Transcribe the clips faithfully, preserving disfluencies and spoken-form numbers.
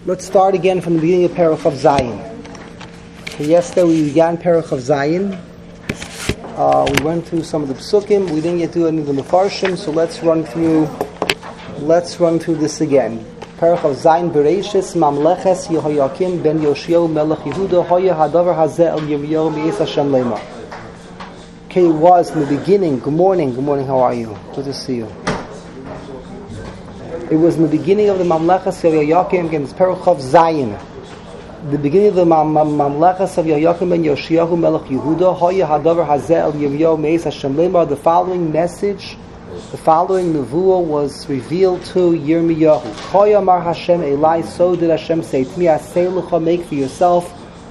Let's start again from the beginning of Perach of Zayin. So yesterday we began Perach of Zayin. Uh, we went through some of the Psukim. We didn't get to any of the Mefarshim, so let's run through. Let's run through this again. Perach of Zayin Bereishis Mamleches Yehoyakim ben Yoshio Melech Yehuda Hoya Hadavar Hazeh El Yirmiyahu Me'es Hashem Leima. Okay, it was in the beginning. Good morning. Good morning. How are you? Good to see you. It was in the beginning of the Mamlechas of Yehoyakim against Perach of Zayin. The beginning of the Mamlechas of Yehoyakim ben Yoshiyahu Melech Yehuda Hoya Hadavar Hazeh El Yirmiyahu Me'es Hashem Leima. The following message, the following nevuah was revealed to Yirmiyahu. Hoya Mar Hashem Elai. So did Hashem say to me, Asay Lecha, make for yourself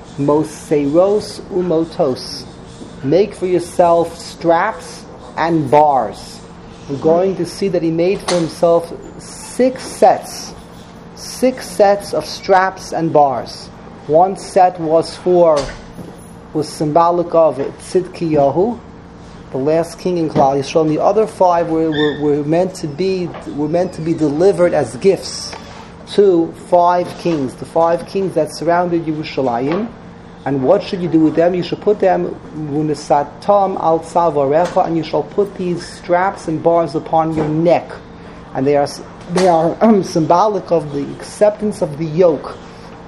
Moseros umotos. Make for yourself straps and bars. We're going to see that he made for himself six sets, six sets of straps and bars. One set was for, was symbolic of Tzidkiyahu, the last king in Klal Yisrael. And the other five were, were, were meant to be were meant to be delivered as gifts to five kings, the five kings that surrounded Yerushalayim. And what should you do with them? You should put them Munisatam al Tzavarecha, and you shall put these straps and bars upon your neck. And they are they are um, symbolic of the acceptance of the yoke,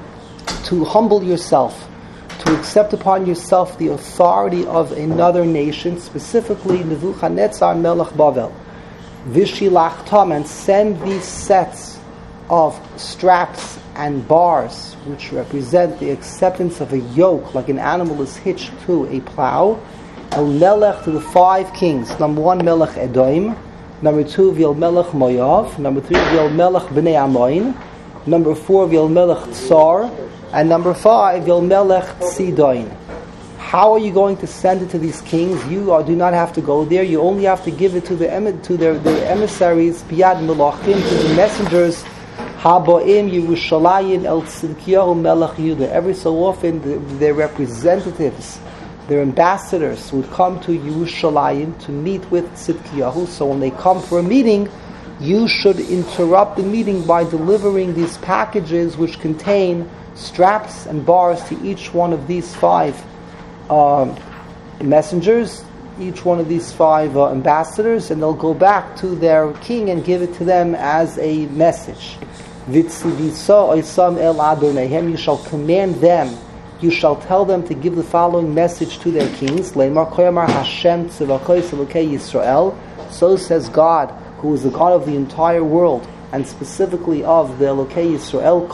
to humble yourself, to accept upon yourself the authority of another nation, specifically Nebuchadnezzar Melech Bavel. Vishilachtam, and send these sets of straps and bars, which represent the acceptance of a yoke, like an animal is hitched to a plow. El Melech, to the five kings. Number one, Melech Edom. Number two, Vil Melech Moav. Number three, Vil Melech Bnei Amoin. Number four, Vil Melech Tsar. And number five, Vil Melech Sidon. How are you going to send it to these kings? You are, do not have to go there. You only have to give it to the to their, their emissaries, Biyad Melachim, to the messengers, Haboim Yerushalayim El Tzidkiyahu Melech Yehuda. Every so often, the, their representatives, their ambassadors, would come to Yerushalayim to meet with Tzidkiyahu. So when they come for a meeting, you should interrupt the meeting by delivering these packages, which contain straps and bars to each one of these five uh, messengers, each one of these five uh, ambassadors, and they'll go back to their king and give it to them as a message. You shall command them, you shall tell them to give the following message to their kings. So says God, who is the God of the entire world, and specifically of the Elokei Yisrael.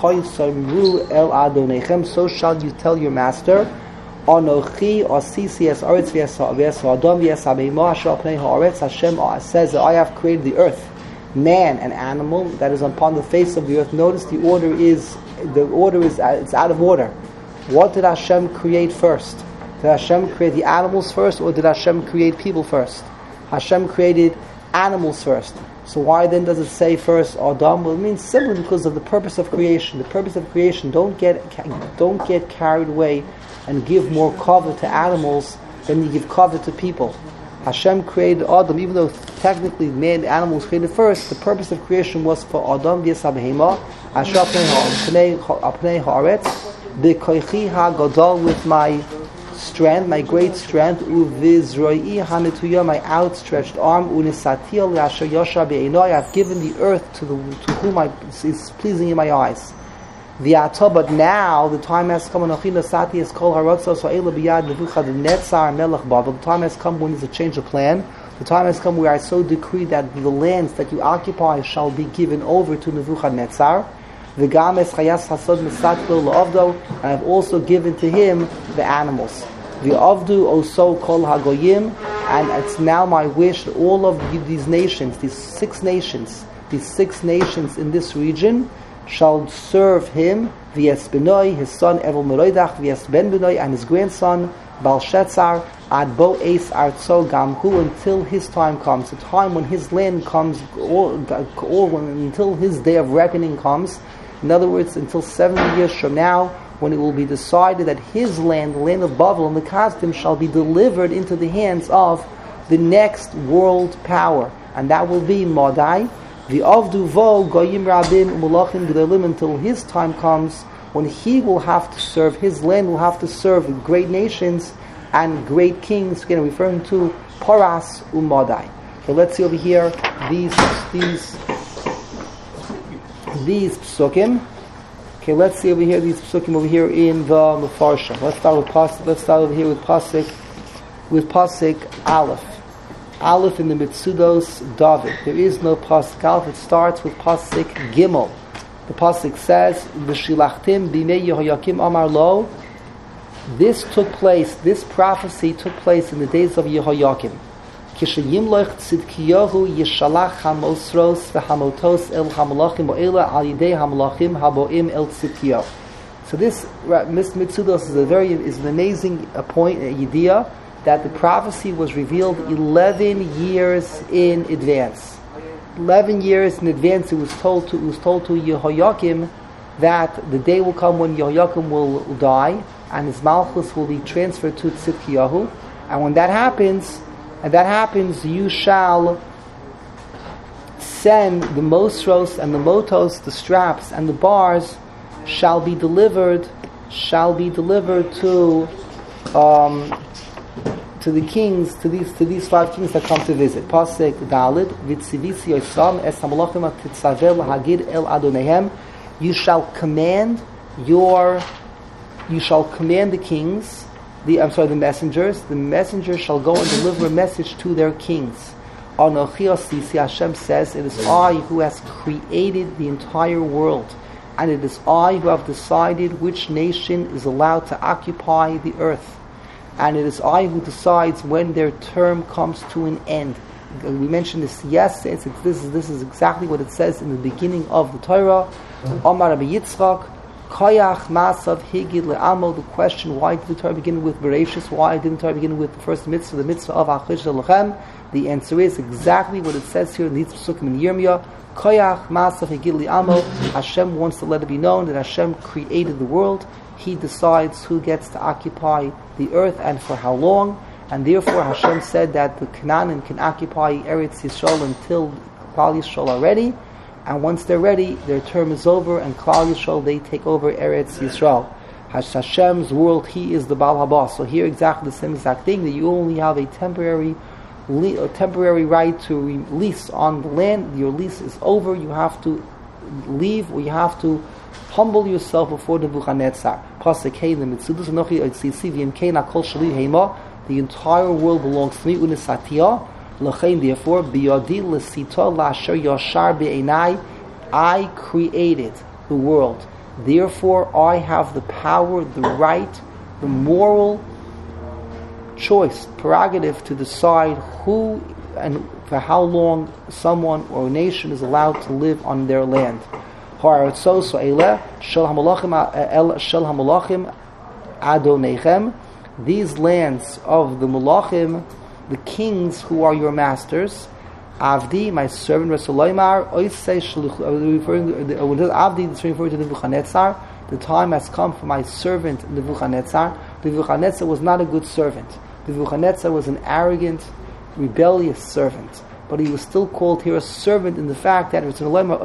So shall you tell your master, Anochi Asisi es Aretz v'Adam v'Abeimah asher al pnei haaretz. Hashem says that I have created the earth, man and animal that is upon the face of the earth. Notice the order is the order is it's out of order. What did Hashem create first? Did Hashem create the animals first, or did Hashem create people first? Hashem created animals first. So why then does it say first Adam? Well, it means simply because of the purpose of creation. The purpose of creation. Don't get don't get carried away and give more cover to animals than you give cover to people. Hashem created Adam, even though technically man and animals created first. The purpose of creation was for Adam v'Yesabehema, Asher Apnei Haaretz, B'Koichi HaGadol, with my strength, my great strength, Uvizroi HaNetuya, my outstretched arm, Unisati al Asher Yosha Be'enoi, I've given the earth to the to whom I, is pleasing in my eyes. The Atah, but now the time has come. Nasati is called Haratzos Ha'ela Biyad Nebuchadnezzar Melech Bavel. The time has come when there's a change of plan. The time has come where I so decree that the lands that you occupy shall be given over to Nebuchadnezzar. The Games Chayas Hasod Misatlo La'avdo, and I've also given to him the animals. The Avdu Oso Kol Hagoyim, and it's now my wish that all of these nations, these six nations, these six nations in this region, shall serve him, v'yes benoi, his son Evel Meroidach, v'yes ben benoi, and his grandson Balshetzar, ad bo eis artso gamhu, until his time comes, the time when his land comes, or, or when, until his day of reckoning comes. In other words, until seventy years from now, when it will be decided that his land, the land of Bavel and the Kasdim, shall be delivered into the hands of the next world power, and that will be Madai. The Avdu Vo Goyim Rabim Umulachim Gedolim, until his time comes when he will have to serve, his land will have to serve great nations and great kings. Again, referring to Paras Umadai. So let's see over here these these these psukim. Okay, let's see over here these psukim over here in the Mefarsha. Let's start with pasuk. Let's start over here with pasuk with pasuk Aleph. Aleph in the Mitzudos David. There is no pasuk Aleph. It starts with pasuk Gimel. The pasuk says, "V'shilachtim b'mei Yehoyakim Amar Lo." This took place. This prophecy took place in the days of Yehoyakim. Kishayimloch Tzidkiyahu Yishalach Hamosros v'Hamotos El Hamalachim O'ela Al Yidei Hamalachim Haboim El Tzidkiyahu. So this Mitzudos is a very is an amazing a point, a idea, that the prophecy was revealed eleven years in advance. Eleven years in advance, it was told to it was told to Yehoyakim that the day will come when Yehoyakim will die and his malchus will be transferred to Tzidkiyahu, and when that happens, and that happens, you shall send the mosros and the motos, the straps and the bars, shall be delivered, shall be delivered to. Um, to the kings, to these to these five kings that come to visit. Pasuk Dalid, Vitzivisi Yosam Es Hamalachim Titzavel Hagid El Adonehem. You shall command your, you shall command the kings, the I'm sorry, the messengers. The messengers shall go and deliver a message to their kings. Anochi Osisi, Hashem says, it is I who has created the entire world, and it is I who have decided which nation is allowed to occupy the earth. And it is I who decides when their term comes to an end. We mentioned this yesterday. It's, this, is, this is exactly what it says in the beginning of the Torah. Omar Rabbi Yitzchak, Koyach Masav Higid Le'amo. The question, why did the Torah begin with Bereshis? Why didn't the Torah begin with the first mitzvah, the mitzvah of Achish Lachem? The answer is exactly what it says here in the Psukim in Yirmiyah. Koyach Masav Higid Le'amo. Hashem wants to let it be known that Hashem created the world. He decides who gets to occupy the earth and for how long, and therefore Hashem said that the Canaan can occupy Eretz Yisrael until Klal Yisrael are ready, and once they're ready, their term is over, and Klal Yisrael, they take over Eretz Yisrael. Hashem's world, He is the Baal Haba. So here exactly the same exact thing, that you only have a temporary a temporary right to release on the land. Your lease is over, you have to leave, or you have to humble yourself before Nebuchadnezzar. The entire world belongs to me. Therefore, I created the world. Therefore, I have the power, the right, the moral choice, prerogative to decide who and for how long someone or a nation is allowed to live on their land. These lands of the Malachim, the kings who are your masters, Avdi, my servant, Rasulaymar, referring to Avdi, it's referring to Nebuchadnezzar. The time has come for my servant Nebuchadnezzar. Nebuchadnezzar was not a good servant. Nebuchadnezzar was an arrogant, rebellious servant. But he was still called here a servant in the fact that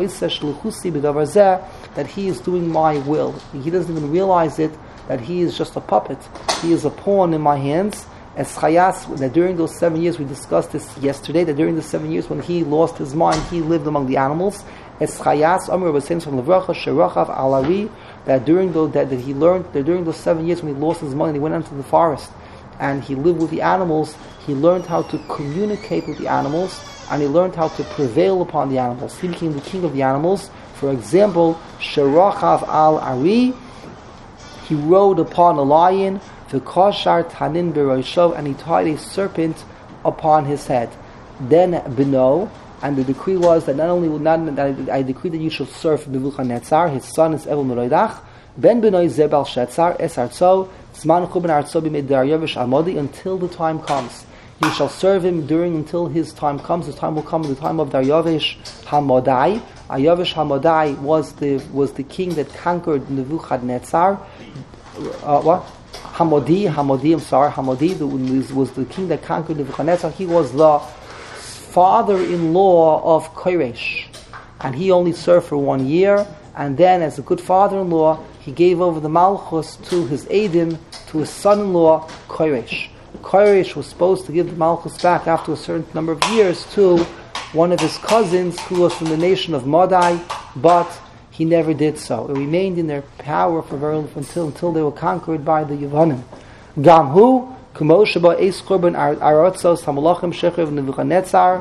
that he is doing my will. He doesn't even realize it, that he is just a puppet. He is a pawn in my hands. As Chayas, that during those seven years, we discussed this yesterday, that during the seven years when he lost his mind, he lived among the animals. As Chayas, Amr was saying from Levracha, Sherachav, Alari, that during those, that, that he learned, that during those seven years when he lost his mind, he went into the forest, and he lived with the animals. He learned how to communicate with the animals, and he learned how to prevail upon the animals. He became the king of the animals. For example, Sherachav al Ari, he rode upon a lion, the Koshar Tanin Beroshov, and he tied a serpent upon his head. Then Beno, and the decree was that not only would not I decree that you shall serve Nebuchadnezzar, his son is Evel Meroidach, Ben Beno Zebal Shetzar, Es Arzo, Zman Chuben Arzo B'mei Daryavish Amodi, until the time comes. You shall serve him during until his time comes. His time will come in the time of Daryavish Hamodai. Daryavish Hamodai was the was the king that conquered Nebuchadnezzar. Uh, what? Hamodi, Hamodi, I'm sorry, Hamodi the, was the king that conquered Nebuchadnezzar. He was the father-in-law of Koresh. and he only served for one year, and then as a good father-in-law, he gave over the Malchus to his Eidim, to his son-in-law, Koresh. Koresh was supposed to give the Malchus back after a certain number of years to one of his cousins who was from the nation of Madai, but he never did so. It remained in their power for very until until they were conquered by the Yevanim. Gamhu, Kumoshaba Eis Korban Aratzos Hamalachim Shechev Nebuchadnezzar.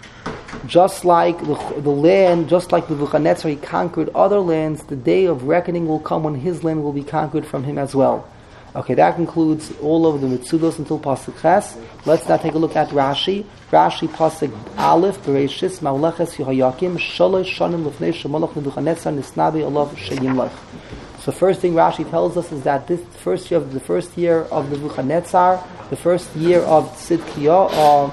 Just like the, the land, just like Nebuchadnezzar, he conquered other lands. The day of reckoning will come when his land will be conquered from him as well. Okay, that concludes all of the Mitzudos until Pasuk Ches. Let's now take a look at Rashi. Rashi Pasuk Aleph Bereshis Ma'uleches Yehoyakim Shalosh Shanim Lefnei Shemalach Nebuchadnezzar Nisnabi Olav Sheyimlech. So, first thing Rashi tells us is that this first year of the first year of Nebuchadnezzar, the first year of Tzidkiah, uh,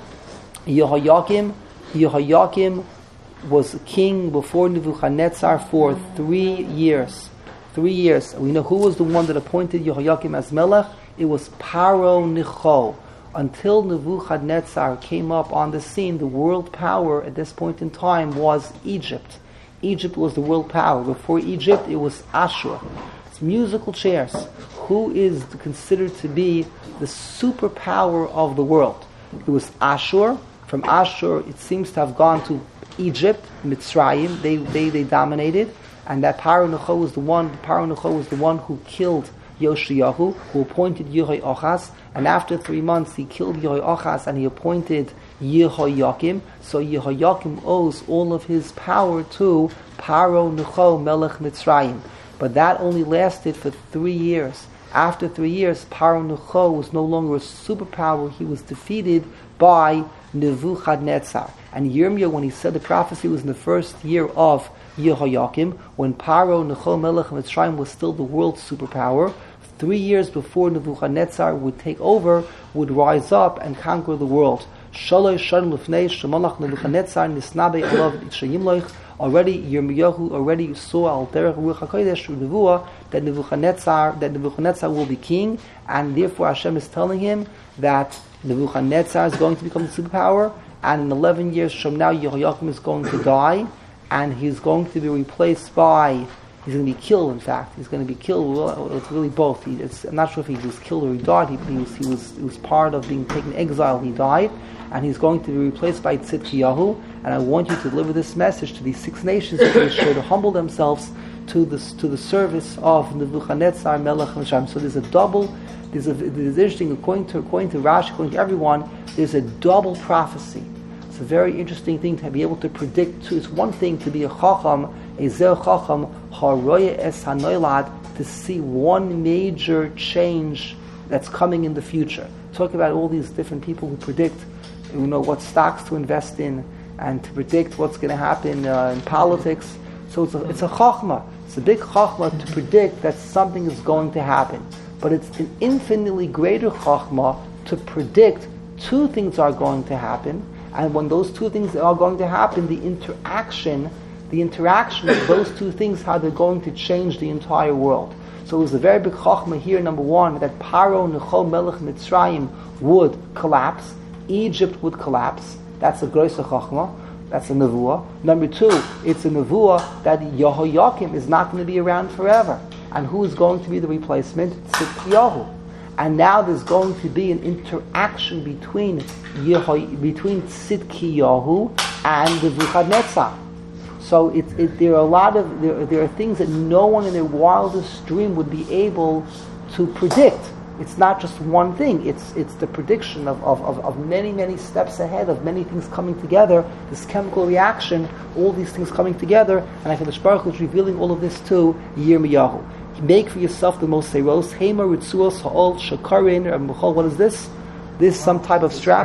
Yehoyakim, Yehoyakim was king before Nebuchadnezzar for three years. Three years. We know who was the one that appointed Yehoyakim as Melech. It was Paro Necho. Until Nebuchadnezzar came up on the scene, the world power at this point in time was Egypt. Egypt was the world power. Before Egypt, it was Ashur. It's musical chairs. Who is considered to be the superpower of the world? It was Ashur. From Ashur, it seems to have gone to Egypt, Mitzrayim. They they they dominated. And that Paro Necho was the one. Paro Necho was the one who killed Yoshiyahu, who appointed Yehoiachaz, and after three months he killed Yehoiachaz and he appointed Yehoyakim. So Yehoyakim owes all of his power to Paro Necho Melech Mitzrayim. But that only lasted for three years. After three years, Paro Necho was no longer a superpower. He was defeated by Nebuchadnezzar. And Yirmiyah, when he said the prophecy, was in the first year of Yehoyakim, when Paro Necho Melech Mitzrayim was still the world's superpower. Three years before Nebuchadnezzar would take over, would rise up and conquer the world. Shalosh Shanim Lefnei Shemalach Nebuchadnezzar Nisnabe Olav Sheyimloich. Already Yirmiyahu already saw al derech Ruach HaKodesh Nevuah that Nebuchadnezzar that Nebuchadnezzar will be king, and therefore Hashem is telling him that Nebuchadnezzar is going to become the superpower, and in eleven years from now Yehoyakim is going to die, and he's going to be replaced by, he's going to be killed, in fact. He's going to be killed. Well, it's really both. He, it's, I'm not sure if he was killed or he died. He, he, was, he, was, he was part of being taken exile. He died. And he's going to be replaced by Tzidkiyahu. And I want you to deliver this message to these six nations that they should humble themselves to the, to the service of Nebuchadnezzar, Melech Mitzrayim. So there's a double, there's a, there's interesting, according to, according to Rashi, according to everyone, there's a double prophecy. It's a very interesting thing to be able to predict. Too. It's one thing to be a chacham, a zer chacham, haroya es hanoilad, to see one major change that's coming in the future. Talk about all these different people who predict, you know, what stocks to invest in, and to predict what's going to happen uh, in politics. So it's a, it's a chachma. It's a big chachma to predict that something is going to happen. But it's an infinitely greater chachma to predict two things are going to happen. And when those two things are going to happen, the interaction, the interaction of those two things, how they're going to change the entire world. So it was a very big chachma here, number one, that Paro Necho Melech Mitzrayim would collapse, Egypt would collapse. That's a große chachma. That's a nevuah. Number two, it's a nevuah that Yehoyakim is not going to be around forever. And who is going to be the replacement? Tzidkiyahu. And now there's going to be an interaction between Yehoy, between Tzidkiyahu and Nebuchadnezzar. So it, it, there are a lot of there, there are things that no one in their wildest dream would be able to predict. It's not just one thing. It's it's the prediction of, of, of, of many, many steps ahead, of many things coming together, this chemical reaction, all these things coming together, and HaKadosh Baruch Hu is revealing all of this to Yirmiyahu. Make for yourself the most seros, Hema, Ritzuos, Ha'ol, Shakarin, Rabbi. What is this? This some type of strap?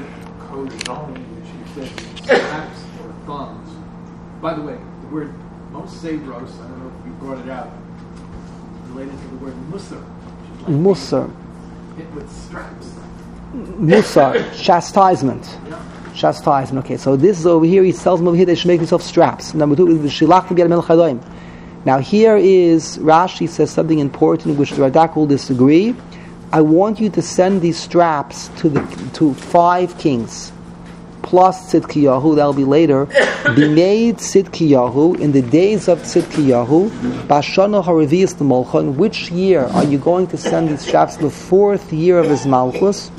By the way, the word most seros, I don't know if you brought it out, related to the word musar. Musar. Hit with straps. Musar, chastisement. Yeah. Chastisement. Okay, so this is over here, he tells them over here they should make themselves straps. Number two is the Shilach to get a Melech Hadoim. Now here is, Rashi says something important which the Radak will disagree. I want you to send these straps to the to five kings. plus Tzidkiyahu, that'll be later. B'nei Tzidkiyahu, in the days of Tzidkiyahu, Bashana Haravias the Molcha, which year are you going to send these straps? The fourth year of his Malchus.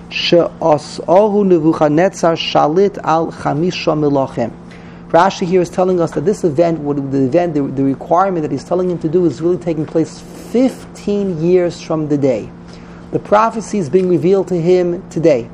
She'as'ahu Nebuchadnezzar shalit al chamisha melachim. Rashi here is telling us that this event, what the event, the, the requirement that he's telling him to do is really taking place fifteen years from the day. The prophecy is being revealed to him today.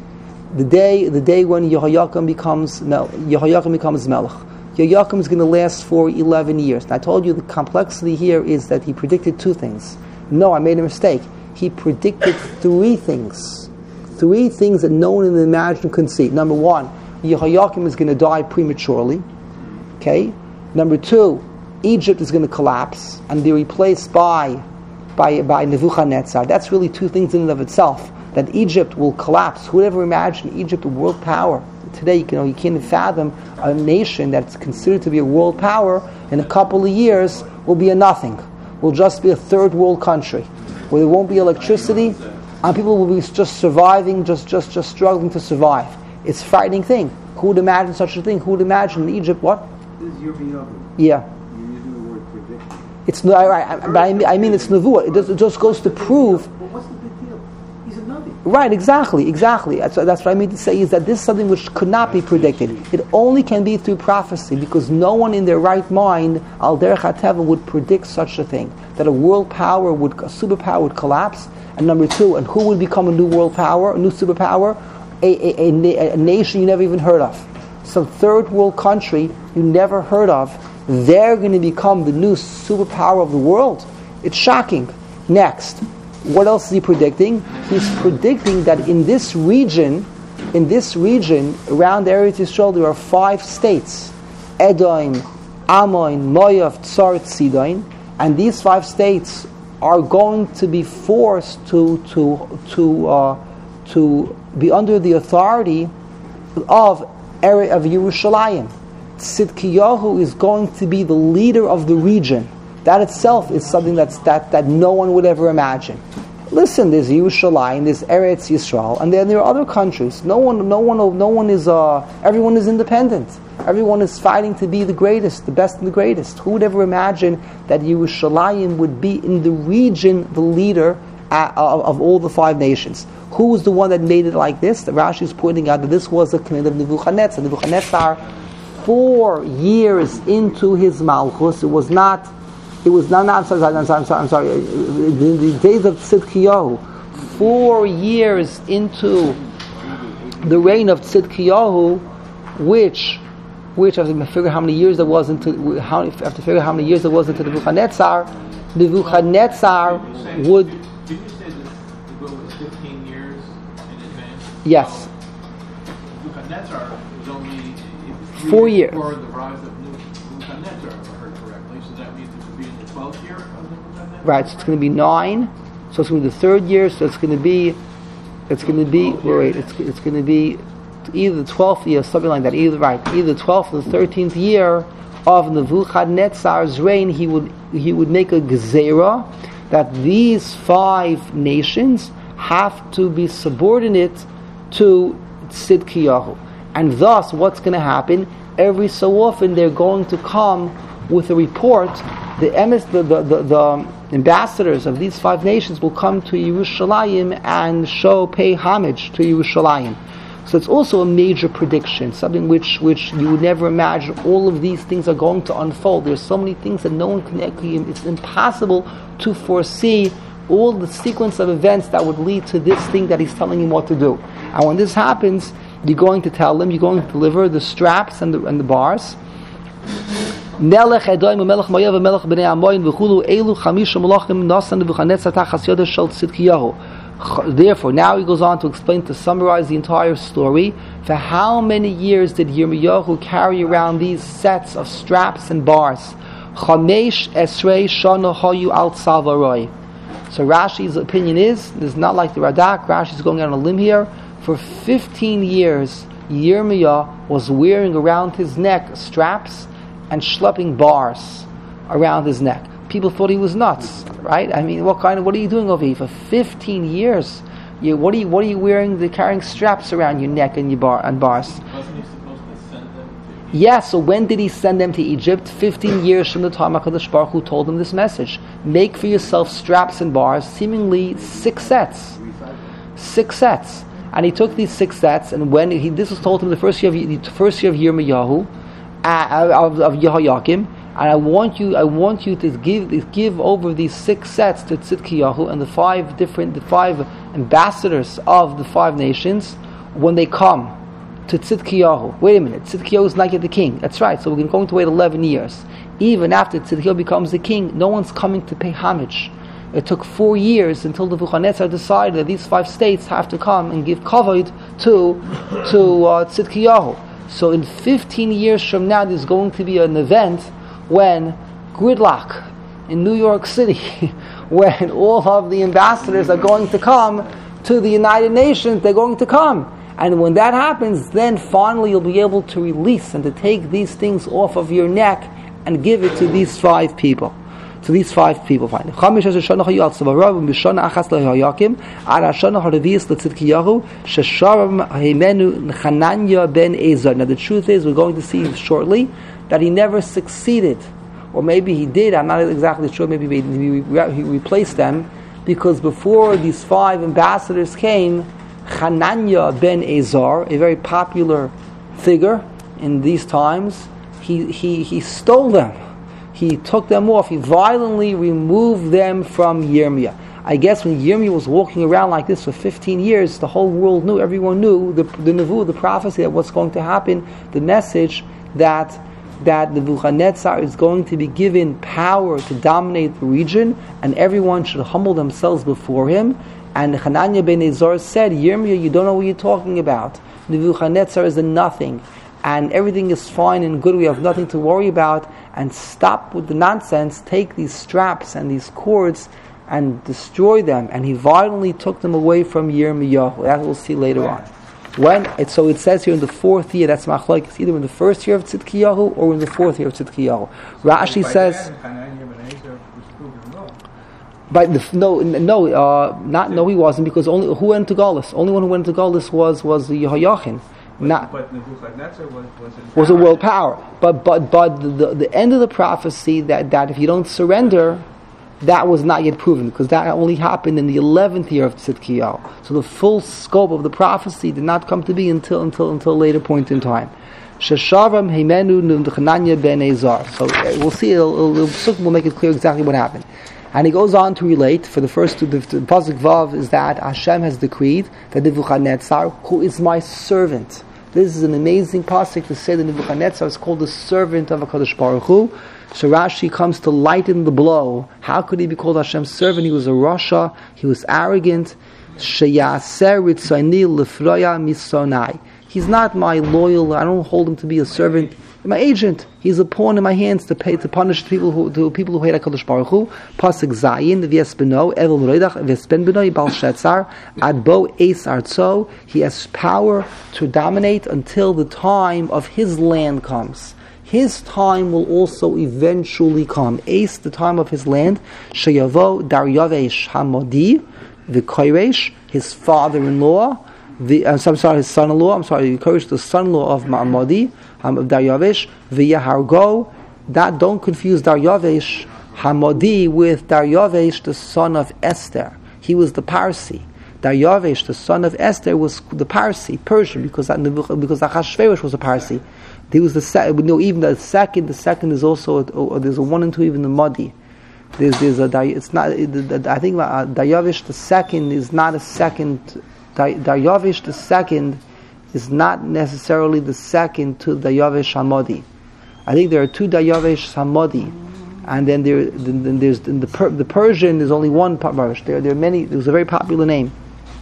The day, the day when Yehoiakim becomes Mel, Yehoiakim becomes Melech. Yehoiakim is going to last for eleven years. And I told you the complexity here is that he predicted two things. No, I made a mistake. He predicted three things. Three things that no one in the imagination could see. Number one, Yehoiakim is going to die prematurely. Okay. Number two, Egypt is going to collapse and be replaced by by by Nebuchadnezzar. That's really two things in and of itself. That Egypt will collapse. Who would ever imagine Egypt a world power? Today, you know, you can't fathom a nation that's considered to be a world power in a couple of years will be a nothing. Will just be a third world country where there won't be electricity and people will be just surviving, just just just struggling to survive. It's a frightening thing. Who would imagine such a thing? Who would imagine in Egypt what? This is your Yirmiyahu. Yeah. You're using the word predict. It's no, right, I, but I mean, I mean it's nevuah. It, does, it just goes to prove. Well, what's the big deal? He's a navi. Right, exactly, exactly. That's, that's what I mean to say is that this is something which could not be predicted. It only can be through prophecy because no one in their right mind, al derech hateva, would predict such a thing. That a world power would, a superpower would collapse. And number two, and who would become a new world power, a new superpower? A, a, a, a nation you never even heard of. Some third world country you never heard of. They're going to become the new superpower of the world. It's shocking. Next, what else is he predicting? He's predicting that in this region, in this region around Eretz Yisrael, there are five states: Edom, Ammon, Moav, Tzar, Sidon, and these five states are going to be forced to to to uh, to be under the authority of area of Yerushalayim. Tzidkiyahu is going to be the leader of the region. That itself is something that's that, that no one would ever imagine. Listen, there's Yerushalayim, there's Eretz Yisrael, and then there are other countries. No one, no one, no one is. Uh, everyone is independent. Everyone is fighting to be the greatest, the best and the greatest. Who would ever imagine that Yerushalayim would be in the region the leader at, of, of all the five nations? Who was the one that made it like this? The Rashi is pointing out that this was the command of Nebuchadnezzar. Nebuchadnezzar, four years into his Malchus, it was not, it was not, not I'm sorry, I'm sorry, I'm sorry, I'm sorry, in the days of Tzidkiyahu, four years into the reign of Tzidkiyahu, which, which I have to figure how many years there was into, how, I have to figure how many years there was into Nebuchadnezzar, Nebuchadnezzar would, yes. Nebuchadnezzar was only four years before the rise of Nebuchadnezzar, if I heard correctly. So that means it would be in the twelfth year of Nebuchadnezzar? Right, so it's going to be nine. So it's going to be the third year. So it's going to be, it's going to be, wait, it's it's going to be either the twelfth year, something like that. Either right, either the twelfth or the thirteenth year of Nebuchadnezzar's reign. He would he would make a gezerah that these five nations have to be subordinate to Tzidkiyahu. And thus, what's going to happen? Every so often, they're going to come with a report. The, emis, the, the, the, the ambassadors of these five nations will come to Yerushalayim and show, pay homage to Yerushalayim. So it's also a major prediction, something which, which you would never imagine. All of these things are going to unfold. There's so many things that no one can, it's impossible to foresee all the sequence of events that would lead to this thing that he's telling him what to do. And when this happens, you're going to tell them, you're going to deliver the straps and the, and the bars. Melech Edom, Melech Moav, Melech Bnei Ammon, v'chulu elu chamisha malachim nasa Nebuchadnezzar tachas yodah shel Tzidkiyahu. Therefore, now he goes on to explain, to summarize the entire story. For how many years did Yirmiyahu carry around these sets of straps and bars? Chamesh esrei shana hayu al tzavaroi. So Rashi's opinion is, it's not like the Radak, Rashi's going out on a limb here. For fifteen years, Yirmiyah was wearing around his neck straps and schlepping bars around his neck. People thought he was nuts, right? I mean, what kind of, what are you doing over here? For fifteen years, You, what are you what are you wearing? They're carrying straps around your neck and your bar and bars. Wasn't he supposed to send them to Yeah, so when did he send them to Egypt? Fifteen years from the time HaKadosh Baruch Hu told them this message. Make for yourself straps and bars, seemingly six sets. Six sets. And he took these six sets, and when he this was told to him the first year of the first year of Yirmiyahu, uh, of, of Yehoiakim, and I want you I want you to give give over these six sets to Tzidkiyahu and the five different the five ambassadors of the five nations when they come to Tzidkiyahu. Wait a minute, Tzidkiyahu is not yet the king. That's right. So we're going to wait eleven years. Even after Tzidkiyahu becomes the king, no one's coming to pay homage. It took four years until Nebuchadnezzar decided that these five states have to come and give kavod to to uh, Tzidkiyahu. So in fifteen years from now, there's going to be an event when gridlock in New York City, when all of the ambassadors are going to come to the United Nations. They're going to come. And when that happens, then finally you'll be able to release and to take these things off of your neck and give it to these five people. To these five people, fine. Chamish Shana Hayal Tzavarav Mishana Achas LeHayakim Ad Shana Haravias LeTzidkiyahu Shesharam Himenu Chananya Ben Ezra. Now the truth is, we're going to see shortly that he never succeeded, or maybe he did. I'm not exactly sure. Maybe he, he, he replaced them, because before these five ambassadors came, Chananya Ben Ezra, a very popular figure in these times, he he he stole them. He took them off. He violently removed them from Yirmiyah. I guess when Yirmiyah was walking around like this for fifteen years, the whole world knew, everyone knew, the, the Nevuah, the prophecy that what's going to happen, the message that that Nebuchadnezzar is going to be given power to dominate the region, and everyone should humble themselves before him. And Hananiah ben Ezra said, Yirmiyah, you don't know what you're talking about. Nebuchadnezzar is a nothing, and everything is fine and good, we have nothing to worry about, and stop with the nonsense, take these straps and these cords and destroy them. And he violently took them away from Yirmiyahu. That we'll see later on. When it, so it says here in the fourth year, that's machlokes, it's either in the first year of Tzidkiyahu or in the fourth year of Tzidkiyahu. Rashi says, by the, no, no, uh, not no, he wasn't, because only who went to Galus? Only one who went to Galus was was Yehoiachin. Not, but Nebuchadnezzar was, was, was a world power. But but but the, the end of the prophecy that, that if you don't surrender, that was not yet proven, because that only happened in the eleventh year of Tzidkiyahu. So the full scope of the prophecy did not come to be until until until a later point in time. Sheshavam Heimenu Chananya ben Ezra. So we'll see. It'll, it'll, we'll make it clear exactly what happened. And he goes on to relate, for the first two, the, the Pasuk Vav is that Hashem has decreed that Nebuchadnezzar, who is my servant. This is an amazing pasuk to say that Nebuchadnezzar is called the servant of HaKadosh Baruch Hu. So Rashi comes to lighten the blow. How could he be called Hashem's servant? He was a rasha, he was arrogant. Sheyaser ritzoni lefroya misonai. He's not my loyal, I don't hold him to be a servant, my agent. He's a pawn in my hands to pay to punish people who to people who hate HaKadosh Baruch Hu. Pasuk Zayin v'es beno evel m'roidach v'es ben beno bal shetzar ad bo eis artso. He has power to dominate until the time of his land comes. His time will also eventually come. Eis, the time of his land. Sheyavo Daryavesh Hamodi v'koresh, his father-in-law. The, uh, I'm sorry, his son-in-law. I'm sorry, Koresh, the son-in-law of Ma'amodi, um, of Daryavesh. V'yahargo. That, don't confuse Daryavesh Hamodi with Daryavesh, the son of Esther. He was the Parsi. Daryavesh, the son of Esther, was the Parsi, Persian, because because Achashverosh was a Parsi. He was the second. No, even the second. The second is also a, oh, there's a one and two even the Modi. There's there's a it's not. I think uh, Daryavesh the second is not a second. Daryavesh the second is not necessarily the second to Daryavesh Hamodi. I think there are two Daryavesh Hamodi, and then there then there's in the per, the Persian. There's only one Daryavesh. There there are many. There's a very popular name.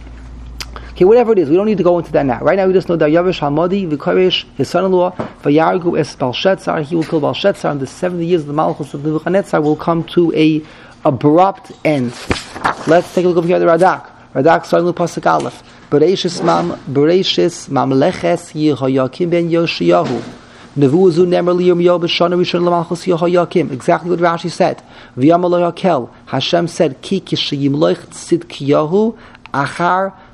Okay, whatever it is, we don't need to go into that now. Right now, we just know Daryavesh Hamodi, V'koresh, his son-in-law, V'yargu es Balshetzar. He will kill Balshetzar, and the seventy years of the Malchus of Nebuchadnezzar will come to a abrupt end. Let's take a look over here at the Radak. Radak starting with Pasuk Aleph. Bereshis mam Bereshis mamleches Yehoiakim ben Yoshiyahu. Nevuzu nemer liyirmiyahu b'shana rishon l'malchus Yehoiakim. Exactly what Rashi said. V'yamal Yakel. Hashem said, Ki kishayimloich tzidkiyahu achar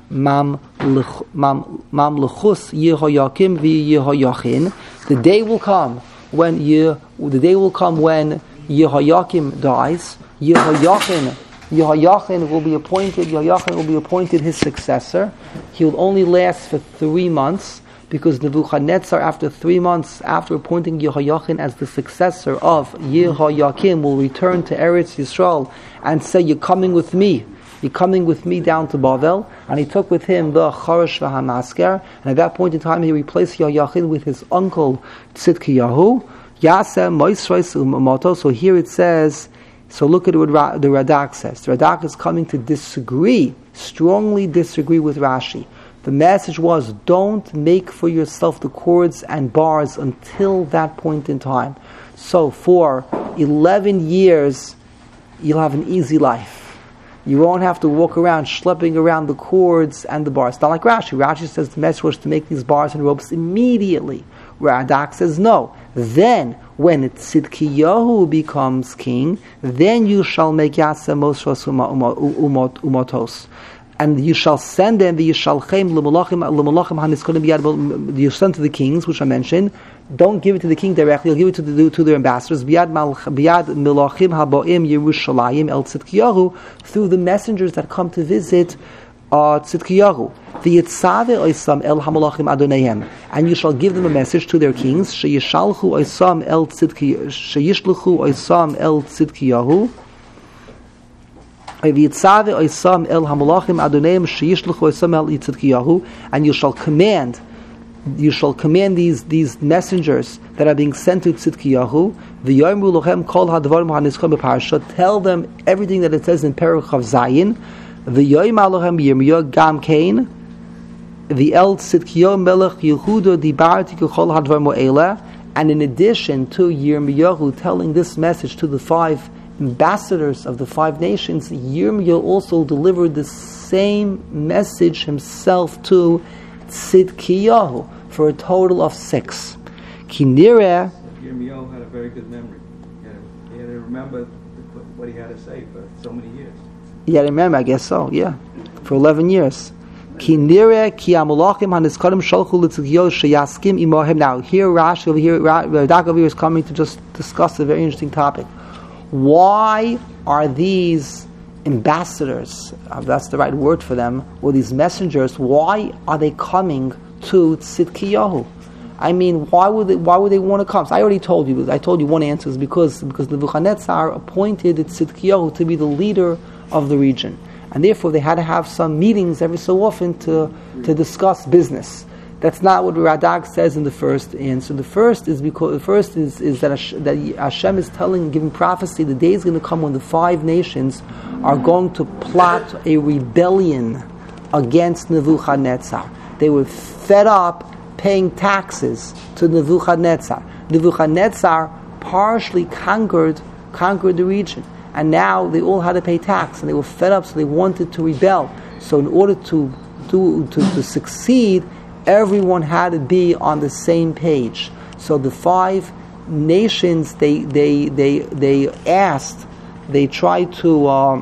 Mamlechus Yehoyakim v'Yehoyachin. The day will come when Ye, the day will come when Yehoyakim dies. Yehoyachin, Yehoyachin will be appointed. Yehoyachin will be appointed his successor. He will only last for three months because Nebuchadnezzar, after three months after appointing Yehoyachin as the successor of Yehoyakim, will return to Eretz Yisrael and say, "You're coming with me. You're coming with me down to Bavel." And he took with him the Charash v'Hamasker. And at that point in time, he replaced Yehoyachin with his uncle Tzidkiyahu. Yasem Moisrais Umato. So here it says. So look at what Ra- the Radak says. The Radak is coming to disagree, strongly disagree with Rashi. The message was, don't make for yourself the cords and bars until that point in time. So for eleven years, you'll have an easy life. You won't have to walk around schlepping around the cords and the bars. Not like Rashi. Rashi says the message was to make these bars and ropes immediately. Radak says no. Then, when Tzidkiyahu becomes king, then you shall make Yaseh Mosros Umotos. And you shall send them, you shall chem l'malachim l'malachim haniskolim biyad. You send to the kings, which I mentioned. Don't give it to the king directly. You'll give it to the to their ambassadors. Biyad biyad milachim haboim Yerushalayim el Tzidkiyahu, through the messengers that come to visit uh, Tzidkiyahu. V'yitzave oisam el hamalachim adonehem, and you shall give them a message to their kings. Sheyishalchu oisam el Tzidkiyahu. Sheyishluchu oisam el Tzidkiyahu. And you shall command, you shall command these these messengers that are being sent to Tzidkiyahu. Tell them everything that it says in Perek Chav Zayin. The El Tzidkiyahu Melech Yehuda Dibarti Kechol Hadvar Mo'ela. And in addition to Yirmiyahu telling this message to the five ambassadors of the five nations, Yirmiyahu also delivered the same message himself to Tzidkiyahu for a total of six. Kinireh. Yirmiyahu had a very good memory. He had, to, he had to remember what he had to say for so many years. He had to remember, I guess so, yeah, for eleven years. Kinireh ki amulachim haniskarim shalchu l'Tzidkiyahu sheyaskim imohem. Now here Rashi over here, Radak over here is coming to just discuss a very interesting topic. Why are these ambassadors, uh, that's the right word for them, or these messengers, why are they coming to Tzidkiyahu? I mean, why would they, why would they want to come? So I already told you, I told you one answer is because, because Nebuchadnezzar appointed Tzidkiyahu to be the leader of the region. And therefore they had to have some meetings every so often to, to discuss business. That's not what Radak says in the first answer. The first is because the first is, is that, Hashem, that Hashem is telling, giving prophecy. The day is going to come when the five nations are going to plot a rebellion against Nebuchadnezzar. They were fed up paying taxes to Nebuchadnezzar. Nebuchadnezzar partially conquered conquered the region, and now they all had to pay tax, and they were fed up, so they wanted to rebel. So in order to do to, to succeed, everyone had to be on the same page. So the five nations, they they they they asked, they tried to uh,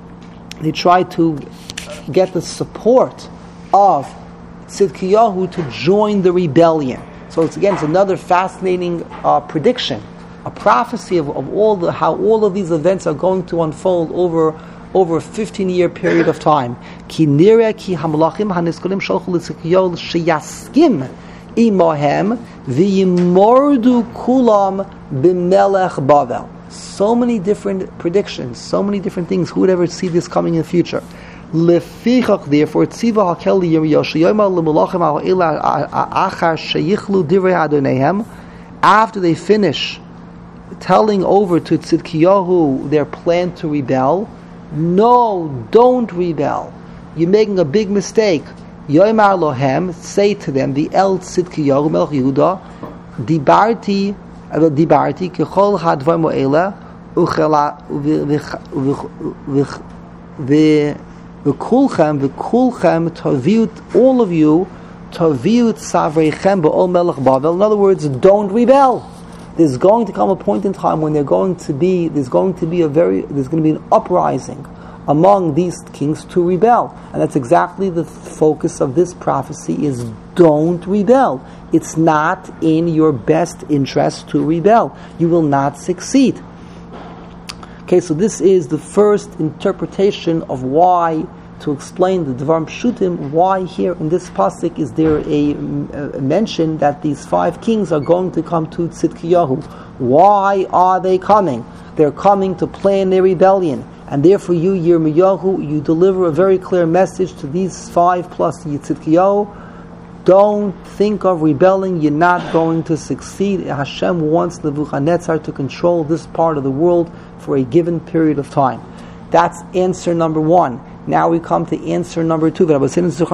they tried to get the support of Tzidkiyahu to join the rebellion. So it's again, it's another fascinating uh, prediction, a prophecy of, of all the how all of these events are going to unfold over. over a fifteen-year period of time. Ki nireh ki hamalachim haniskolim shalchu l'Tzidkiyahu sheyaskim imohem v'yimordu kulam b'melech Bavel. So many different predictions, so many different things. Who would ever see this coming in the future? Lefichach, therefore, tziva hakel Yirmiyahu sheyomar l'malachim ha'o'ela achar sheyichlu divrei adonehem. After they finish telling over to Tzidkiyahu their plan to rebel, no, don't rebel. You're making a big mistake. Yoimar lohem, say to them, the El Tzidkiyahu Melech Yehuda, dibarti, dibarti, kechol hadvar mo'ela, uchela, v'kulchem, v'kulchem, taviut, all of you, taviut savreichem ba'ol Melech Bavel. In other words, don't rebel. There's going to come a point in time when they're going to be, there's going to be a very, there's going to be an uprising among these kings to rebel. And that's exactly the focus of this prophecy, is don't rebel. It's not in your best interest to rebel. You will not succeed. Okay, so this is the first interpretation of why, to explain the Dvarim Pshutim, why here in this pasuk is there a, a mention that these five kings are going to come to Tzidkiyahu. Why are they coming? They're coming to plan their rebellion. And therefore you, Yirmiyahu, you deliver a very clear message to these five plus Tzidkiyahu. Don't think of rebelling, you're not going to succeed. Hashem wants Nebuchadnezzar to control this part of the world for a given period of time. That's answer number one. Now we come to answer number two. When Melech